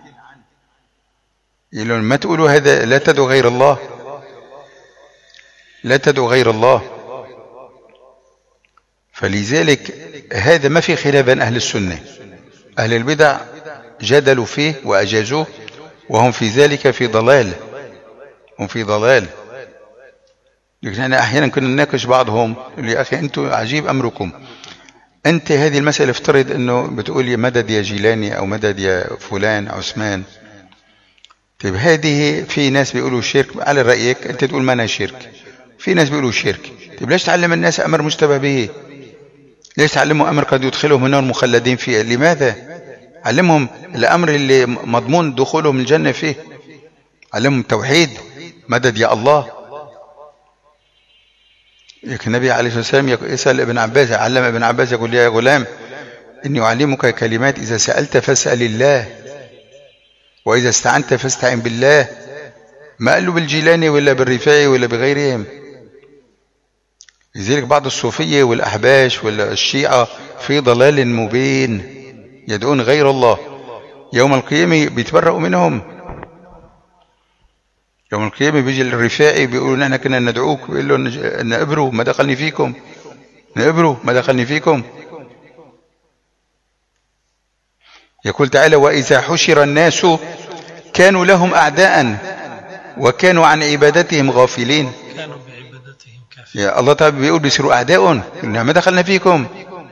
يقولون ما تقولوا هذا، لا تدعوا غير الله، لا تدعوا غير الله. فلذلك هذا ما في خلاف بين أهل السنة، أهل البدع جدلوا فيه وأجازوه، وهم في ذلك في ضلال، هم في ضلال. لكن أنا أحيانا كنا نناقش بعضهم، يقول لي أخي أنتم عجيب أمركم، أنت هذه المسألة افترض أنه بتقول لي مدد يا جيلاني أو مدد يا فلان عثمان، طيب هذه في ناس بيقولوا شرك، على رأيك أنت تقول ما أنا شرك، في ناس بيقولوا شرك، طيب ليش تعلم الناس أمر مشتبه به؟ ليس علمهم أمر قد يدخلهم النار مخلدين فيه. لماذا؟ علمهم الأمر اللي مضمون دخولهم الجنة فيه، علمهم توحيد. مدد يا الله. النبي عليه الصلاة والسلام يسأل ابن عباس، علم ابن عباس يقول يا غلام إني أعلمك كلمات إذا سألت فاسأل الله وإذا استعنت فاستعن بالله. ما قال له بالجيلاني ولا بالرفاعي ولا بغيرهم. لذلك بعض الصوفية والأحباش والشيعة في ضلال مبين يدعون غير الله، يوم القيامة بيتبرأوا منهم. يوم القيامة بيجي الرفاعي بيقولوا نحن كنا ندعوك، بيقول له نقبروا ما دخلني فيكم، نقبروا ما دخلني فيكم. يقول تعالى وإذا حشر الناس كانوا لهم أعداء وكانوا عن عبادتهم غافلين. كانوا بعبادتهم كافرين. يا الله تعالى بيقول بيصيروا أعداء ما دخلنا فيكم.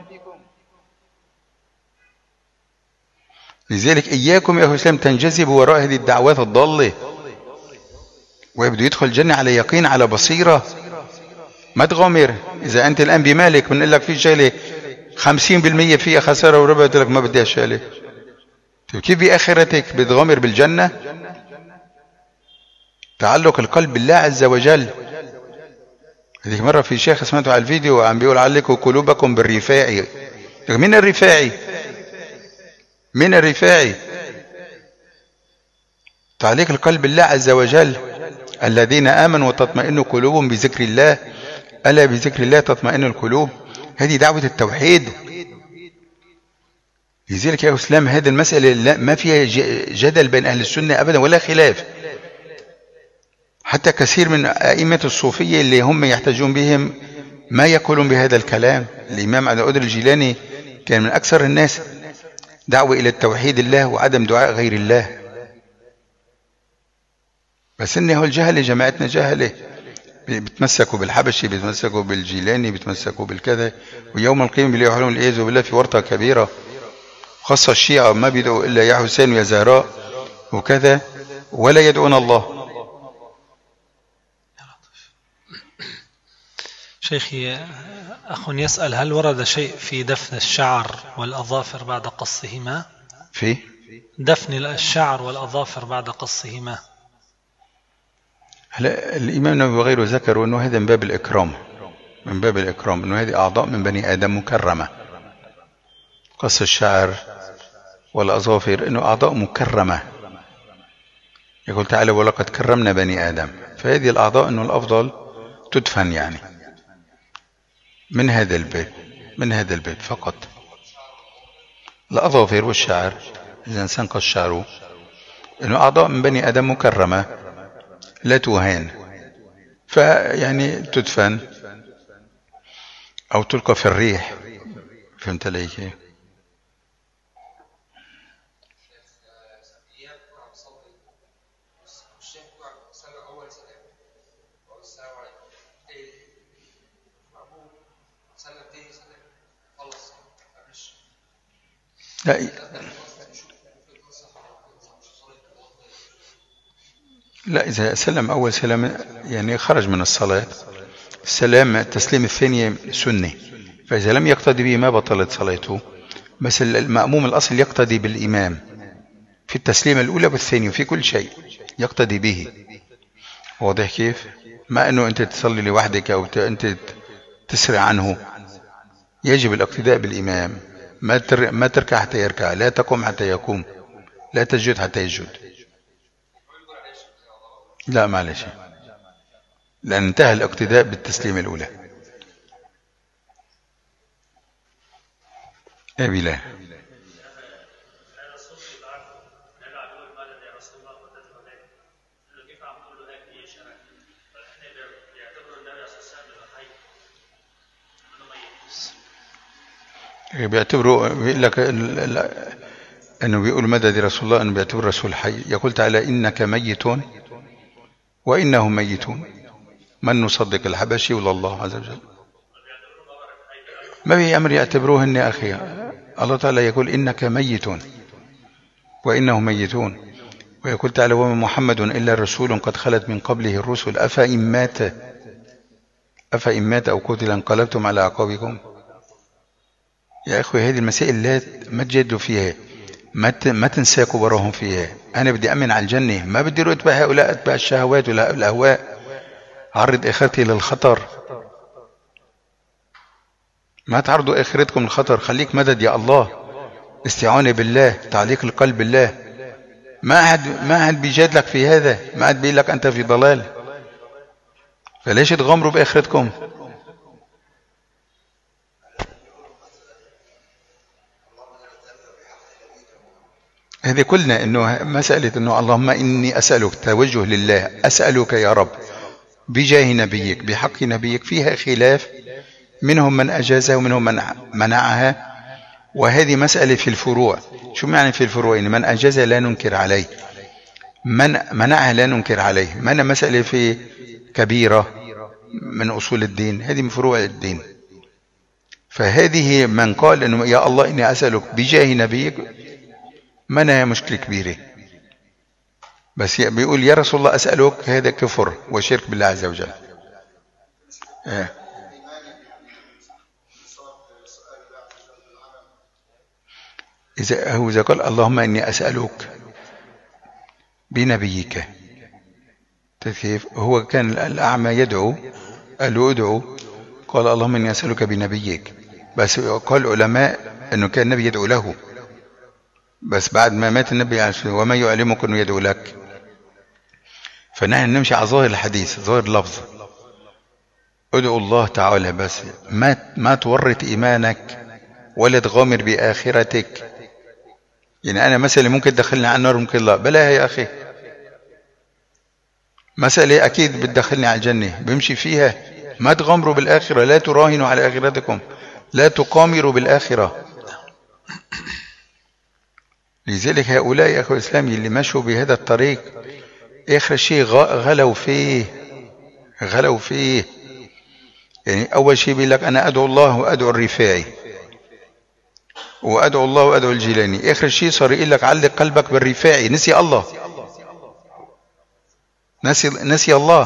لذلك إياكم يا أخوة الإسلام تنجذبوا وراء هذه الدعوات الضالة، ويبدو يدخل الجنة على يقين على بصيرة. ما تغامر. إذا أنت الآن بمالك بنقول لك في شغلة خمسين بالمية فيها خسارة وربع، قلت لك ما بدي أشغله. كيف بآخرتك بتغامر بالجنة؟ تعلق القلب بالله عز وجل. هذيك مرة في شيخ سمعته على الفيديو عم بيقول علقوا قلوبكم بالرفاعي. من الرفاعي؟ من الرفاعي؟ تعليق القلب بالله عز وجل. الذين آمنوا وتطمئن قلوبهم بذكر الله، ألا بذكر الله تطمئن القلوب. هذه دعوة التوحيد. لذلك يا إسلام هذه المسألة ما فيها جدل بين أهل السنة أبدا ولا خلاف. حتى كثير من أئمة الصوفية اللي هم يحتجون بهم ما يقولون بهذا الكلام. الإمام عبد القادر الجيلاني كان من أكثر الناس دعوة إلى التوحيد الله وعدم دعاء غير الله. بس إنه الجهل جماعتنا جهله، بيتمسكوا بالحبشي، بيتمسكوا بالجيلاني، بيتمسكوا بالكذا، ويوم القيامة بيلاقوا حالهم والعياذ بالله في ورطة كبيرة. خاصة الشيعة ما بيدعوا إلا يا حسين ويا زهراء وكذا، ولا يدعون الله. شيخي أخ يسأل هل ورد شيء في دفن الشعر والأظافر بعد قصهما؟ في دفن الشعر والأظافر بعد قصهما. هلا الإمام النووي وغيره ذكروا أنه هذا من باب الإكرام، من باب الإكرام، أنه هذه أعضاء من بني آدم مكرمة. قص الشعر والأظافر أنه أعضاء مكرمة. يقول تعالى ولقد كرمنا بني آدم. فهذه الأعضاء أنه الأفضل تدفن يعني من هذا البيت، من هذا البيت فقط. الأظافر والشعر إذا الإنسان قص شعره أنه أعضاء من بني آدم مكرمة لا توهان، فيعني تدفن أو تلقى في الريح. فهمت علي كيف؟ لا لا إذا سلم أول سلام يعني خرج من الصلاة. السلام التسليم الثاني سنة، فإذا لم يقتدي به ما بطلت صلاته. بس المأموم الأصل يقتدي بالإمام في التسليمة الأولى والثانية وفي كل شيء يقتدي به. واضح كيف؟ ما أنه أنت تصلي لوحدك أو أنت تسرع عنه. يجب الاقتداء بالإمام. ما تر... ما تركع حتى يركع، لا تقوم حتى يقوم، لا تسجد حتى يسجد. لا معلش، لأن انتهى الاقتداء بالتسليم الأولى. أبي لا بيعتبروا بيقول لك انه بيقول مدد رسول الله، انه بيعتبر رسول حي. يقول تعالى انك ميت وانهم ميتون. من نصدق الحبشي ولا الله عز وجل؟ ما بيأمر يعتبروه ان اخي. الله تعالى يقول انك ميت وانهم ميتون، ويقول تعالى وما محمد الا رسول قد خلت من قبله الرسل افإن مات افإن مات او قتل انقلبتم على اعقابكم. يا أخوي هذه المسائل لا ما تجادلوا فيها، ما ما تنساكوا وراهم فيها. أنا بدي أمن على الجنة، ما بدي أتبع هؤلاء أتباع الشهوات ولا الأهواء. عرض آخرتي للخطر، ما تعرضوا آخرتكم للخطر. خليك مدد يا الله، استعانة بالله، تعليق القلب بالله. ما أحد ما أحد بيجادلك في هذا، ما أحد بيقول لك أنت في ضلال. فليش تغامروا بآخرتكم؟ هذه كلنا إنه مسألة إنه اللهم إني أسألك، توجه لله، أسألك يا رب بجاه نبيك بحق نبيك. فيها خلاف، منهم من أجازها ومنهم من منعها، وهذه مسألة في الفروع. شو معنى في الفروع؟ إن من أجازها لا ننكر عليه، من منعها لا ننكر عليه. ما أنا مسألة في كبيرة من أصول الدين، هذه من فروع الدين. فهذه من قال إنه يا الله إني أسألك بجاه نبيك، ما أنا مشكلة كبيرة. بس بيقول يا رسول الله أسألك، هذا كفر وشرك بالله عز وجل. آه. إذا هو إذا قال اللهم إني أسألك بنبيك، كيف هو كان الأعمى يدعو، قال له ادعو، قال اللهم إني أسألك بنبيك. بس قال العلماء أنه كان النبي يدعو له، بس بعد ما مات النبي عشان وما يعلمك أنه يدعو لك. فنحن نمشي على ظاهر الحديث، ظاهر اللفظ، ادعو الله تعالى، بس ما ما تورط إيمانك ولا تغامر بآخرتك. يعني أنا مسألة ممكن تدخلني على النار، ممكن لا، بلاها يا أخي. مسألة أكيد بتدخلني على الجنة، بمشي فيها. ما تغامروا بالآخرة، لا تراهنوا على آخرتكم، لا تقامروا بالآخرة. لذلك هؤلاء يا أخوة الإسلام اللي مشوا بهذا الطريق آخر شيء غلوا فيه، غلوا فيه. يعني أول شيء بيقول لك أنا أدعو الله وأدعو الرفاعي وأدعو الله وأدعو الجيلاني. آخر شيء صار يقول لك علق قلبك بالرفاعي، نسي الله، نسي, نسي الله.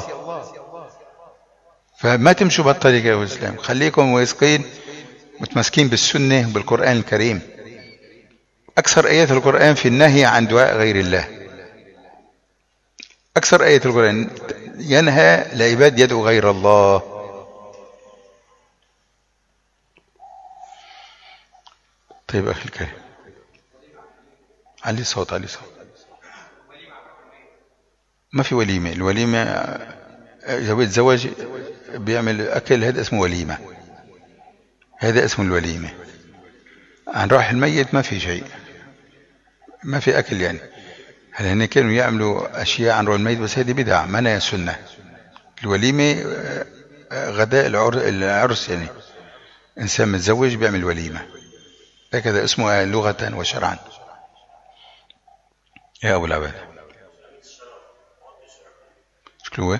فما تمشوا بهالطريقة يا الإسلام، خليكم واثقين متمسكين بالسنة وبالقرآن الكريم. أكثر آيات القرآن في النهي عن دعاء غير الله. أكثر آيات القرآن ينهى لعباد يدعو غير الله. طيب أخي الكريم، علي صوت علي صوت. ما في وليمة. الوليمة إذا بيتزوج بيعمل أكل، هذا اسمه وليمة، هذا اسمه الوليمة. عن روح الميت ما في شيء، ما في أكل. يعني هل هن كانوا يعملوا أشياء عن روح الميت، بس هذه بدعة، ما هي سنة. الوليمة غداء العرس، يعني إنسان متزوج بيعمل وليمة، هكذا اسمه لغة وشرعا. يا أبو العباد شكله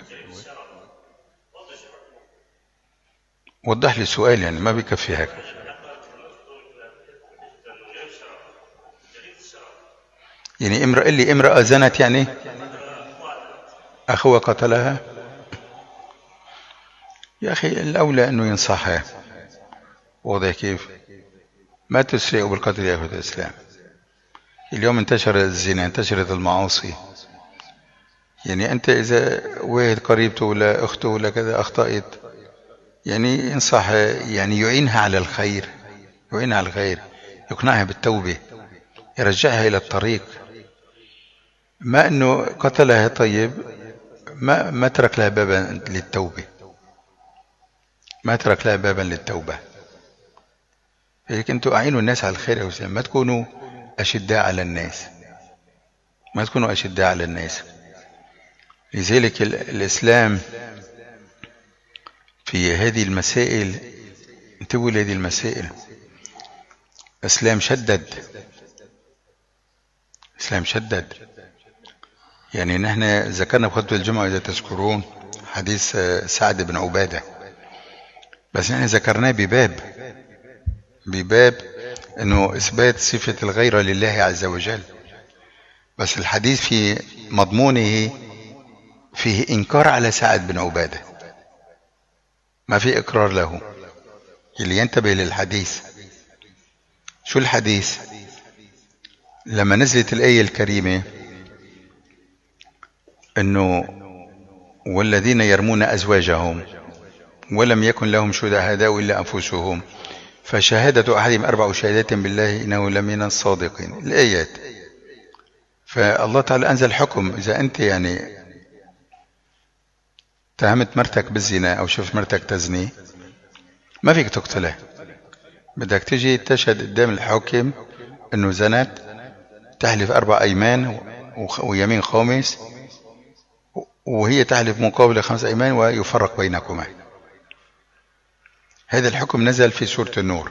وضح لي السؤال، يعني ما بيكفي هيك. يعني امرأة اللي امرأة زنت، يعني أخوها قتلها. يا أخي الأولى أنه ينصحها، واضح كيف؟ ما تسرقوا بالقتل يا أخوة الإسلام. اليوم انتشر الزنا، انتشرت المعاصي. يعني أنت إذا واحد قريبته ولا أخته ولا كذا أخطأت، يعني ينصح، يعني يعينها على الخير، يعينها على الخير، يقنعها بالتوبة، يرجعها إلى الطريق. ما أنه قتلها، طيب ما ما ترك لها بابا للتوبة، ما ترك لها بابا للتوبة. فهيك أنتوا أعينوا الناس على الخير يا وسلم، ما تكونوا أشداء على الناس، ما تكونوا أشداء على الناس. لذلك الإسلام في هذه المسائل، انتبهوا لهذه المسائل، الإسلام شدد، الإسلام شدد. يعني نحن ذكرنا في خطبة الجمعة إذا تذكرون حديث سعد بن عبادة، بس نحن ذكرناه بباب بباب أنه إثبات صفة الغيرة لله عز وجل. بس الحديث في مضمونه فيه إنكار على سعد بن عبادة، ما في إقرار له. اللي ينتبه للحديث شو الحديث؟ لما نزلت الآية الكريمة انه والذين يرمون ازواجهم ولم يكن لهم شهداء الا انفسهم فشهادة احدهم اربع شهادات بالله انه لمن الصادقين، الايات. فالله تعالى انزل حكم اذا انت يعني اتهمت مرتك بالزنا او شفت مرتك تزني ما فيك تقتلها، بدك تجي تشهد قدام الحاكم انه زنت، تحلف اربع ايمان ويمين خامس، وهي تحلف مقابل خمس ايمان ويفرق بينكما. هذا الحكم نزل في سورة النور.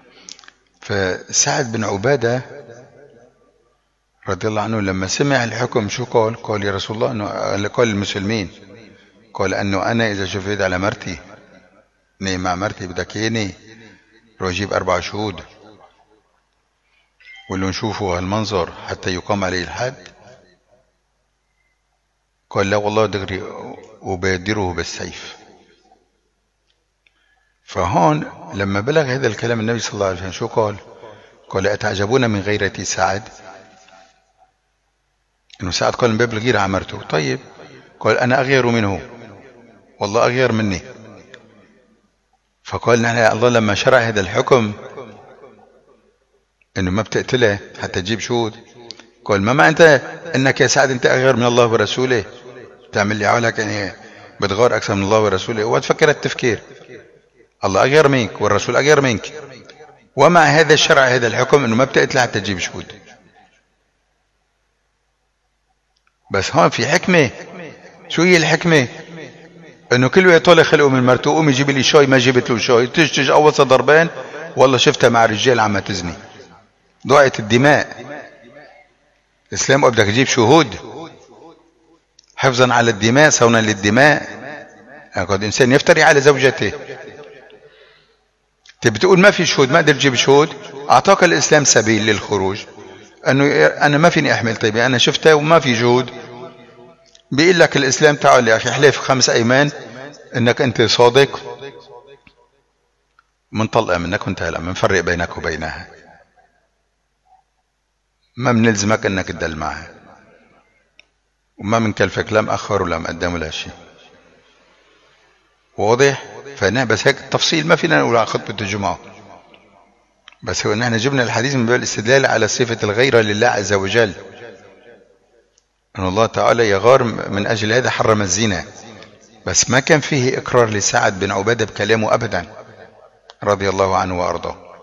فسعد بن عبادة رضي الله عنه لما سمع الحكم شو قال؟ قال يا رسول الله، انه قال المسلمين، قال انه انا اذا شفيت على مرتي ني مع مرتي بدك يني روح اجيب اربع شهود واللي نشوفوا هالمنظر حتى يقام عليه الحد. قال لا والله دغري أبادره بالسيف. فهون لما بلغ هذا الكلام النبي صلى الله عليه وسلم شو قال؟ قال أتعجبون من غيرة سعد؟ إنه سعد قال من باب الغيرة عمرته. طيب قال أنا أغير منه، والله أغير مني. فقال نحن الله لما شرع هذا الحكم إنه ما بتقتله حتى تجيب شهود، قال ما ما أنت إنك يا سعد أنت أغير من الله ورسوله، تعمل لي عقلك يعني بتغار أكثر من الله ورسوله، وتفكر التفكير الله أغير منك والرسول أغير منك، ومع هذا الشرع هذا الحكم إنه ما بتقتله حتى تجيب شهود. بس هون في حكمة. شو هي الحكمة؟ إنه كل واحد طالع خلقه من مرته، قوم يجيب لي شاي ما جبت له شاي، تجتج أول ضربين والله شفتها مع رجال عم تزني، ضاعت الدماء. الإسلام بدك تجيب شهود حفظا على الدماء صونا للدماء. يعني قد إنسان يفتري على زوجته، تبي تقول ما في شهود ما قدر تجيب شهود، أعطاك الإسلام سبيل للخروج، أنه أنا ما فيني أحمل. طيب أنا شفتها وما في جهود، بيقول لك الإسلام تعال يا أخي احلف خمس أيمان إنك أنت صادق، منطلقة منك وانت هلا منفرق بينك وبينها، ما بنلزمك انك تدل معها، وما بنكلفك لا مأخر ولا مقدم ولا شيء. واضح؟ فنحن بس هيك التفصيل ما فينا نقول على خطبة الجمعة، بس هو نحن جبنا الحديث من باب الاستدلال على صفة الغيرة لله عز وجل، أن الله تعالى يغار من أجل هذا حرم الزنا. بس ما كان فيه إقرار لسعد بن عبادة بكلامه أبدا رضي الله عنه وأرضاه.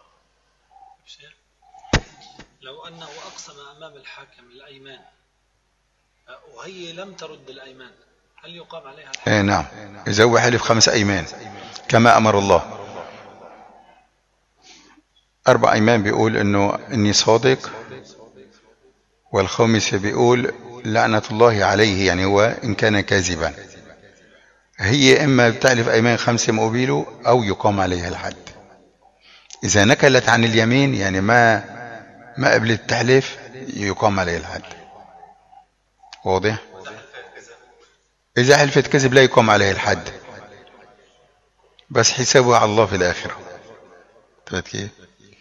لو أنه أقسم أمام الحاكم الأيمان وهي لم ترد الأيمان هل يقام عليها الحد؟ ايه نعم، إذا هو حلف خمس أيمان كما أمر الله. أربع أيمان بيقول إنه إني صادق، والخامس بيقول لعنة الله عليه، يعني هو إن كان كاذبا. هي إما بتحلف أيمان خمسة مقابله أو يقام عليها الحد. إذا نكلت عن اليمين يعني ما ما قبلت تحلف يقام عليها الحد. واضح؟ إذا حلفت كذب لا يقام عليه الحد، بس حسابها على الله في الآخرة. تبت كيف؟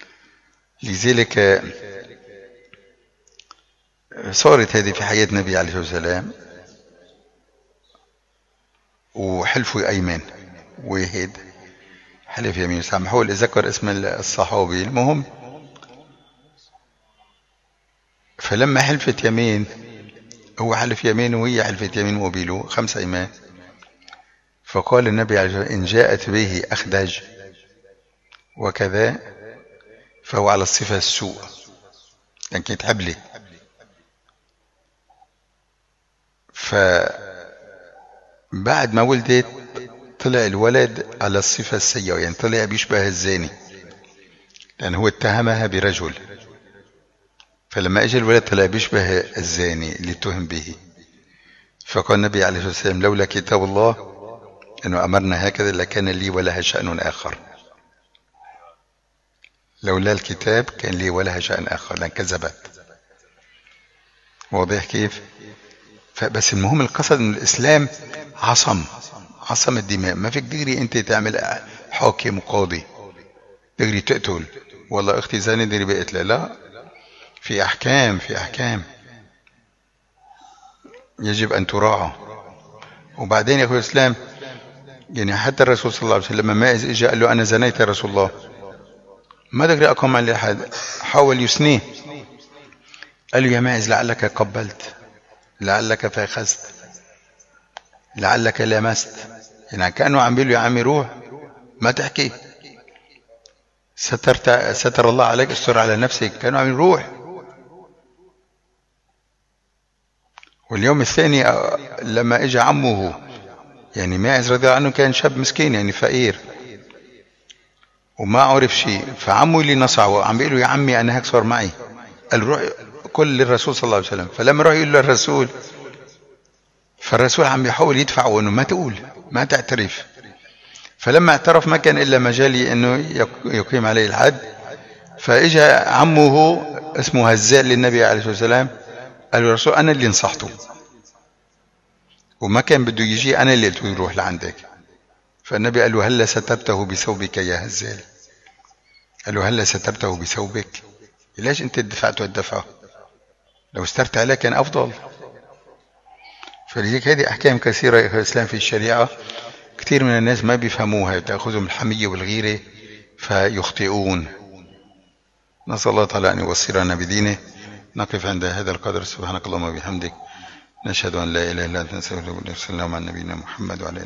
لذلك صارت هذه في حياة النبي عليه الصلاة والسلام، وحلفوا أيمان واحد حلف يمين. سامحوا لي ذكر اسم الصحابي، المهم فلما حلفت يمين، هو حلف يمين وهي حلفت يمين مقابله خمس أيمان، فقال النبي عليه الصلاة والسلام إن جاءت به أخدج وكذا فهو على الصفة السوء، يعني كانت حبلة. فبعد ما ولدت طلع الولد على الصفة السيئة، يعني طلع بيشبه الزاني، لأن هو اتهمها برجل، فلما اجى الولد طلع بيشبه الزاني اللي اتهم به. فقال النبي عليه الصلاة والسلام لولا كتاب الله انه امرنا هكذا لكان لي ولها شأن اخر، لولا الكتاب كان لي ولها شأن اخر لان كذبت. واضح كيف؟ فبس المهم القصد ان الاسلام عصم عصم الدماء. ما فيك تقدري انت تعمل حاكم وقاضي تقدري تقتل، والله أختي زانت اللي بقت لا لا، في أحكام في أحكام يجب أن تراعى. وبعدين يا أخوة الإسلام، يعني حتى الرسول صلى الله عليه وسلم لما ماعز إجا قال له أنا زنيت يا رسول الله، ما دقري أقوم على أحد، حاول يسنيه، قال له يا ماعز لعلك قبلت، لعلك فاخذت، لعلك لمست، يعني كأنه عم بيقول له يا عمي روح ما تحكي، سترت ستر الله عليك، استر على نفسك، كانوا عم يروح. واليوم الثاني لما اجى عمه، يعني ماعز رضي الله عنه كان شاب مسكين يعني فقير وما عرف شيء، فعمه اللي نصعه عم بيقول له يا عمي انا هيك صار معي، قال روح قل للرسول صلى الله عليه وسلم. فلما راح يقول للرسول، فالرسول عم بيحاول يدفعه انه ما تقول ما تعترف، فلما اعترف ما كان الا مجالي انه يقيم عليه الحد. فاجى عمه اسمه هزال للنبي عليه الصلاه والسلام، قال له الرسول انا اللي نصحته وما كان بده يجي، انا اللي قلت له يروح لعندك. فالنبي قال له هلا سترته بثوبك يا هزال، قال له هلا سترته بثوبك، ليش انت دفعته الدفعه؟ لو استرت عليه كان افضل. فلذلك هذه احكام كثيره يا اخوة الاسلام في الشريعه، كثير من الناس ما بيفهموها، تاخذهم الحميه والغيره فيخطئون. نسال الله تعالى ان يوصلنا بدينه. نقف عند هذا القدر. سبحانك اللهم وبحمدك، نشهد ان لا اله الا انت، نستغفرك ونتوب اليك. على نبينا محمد وعلى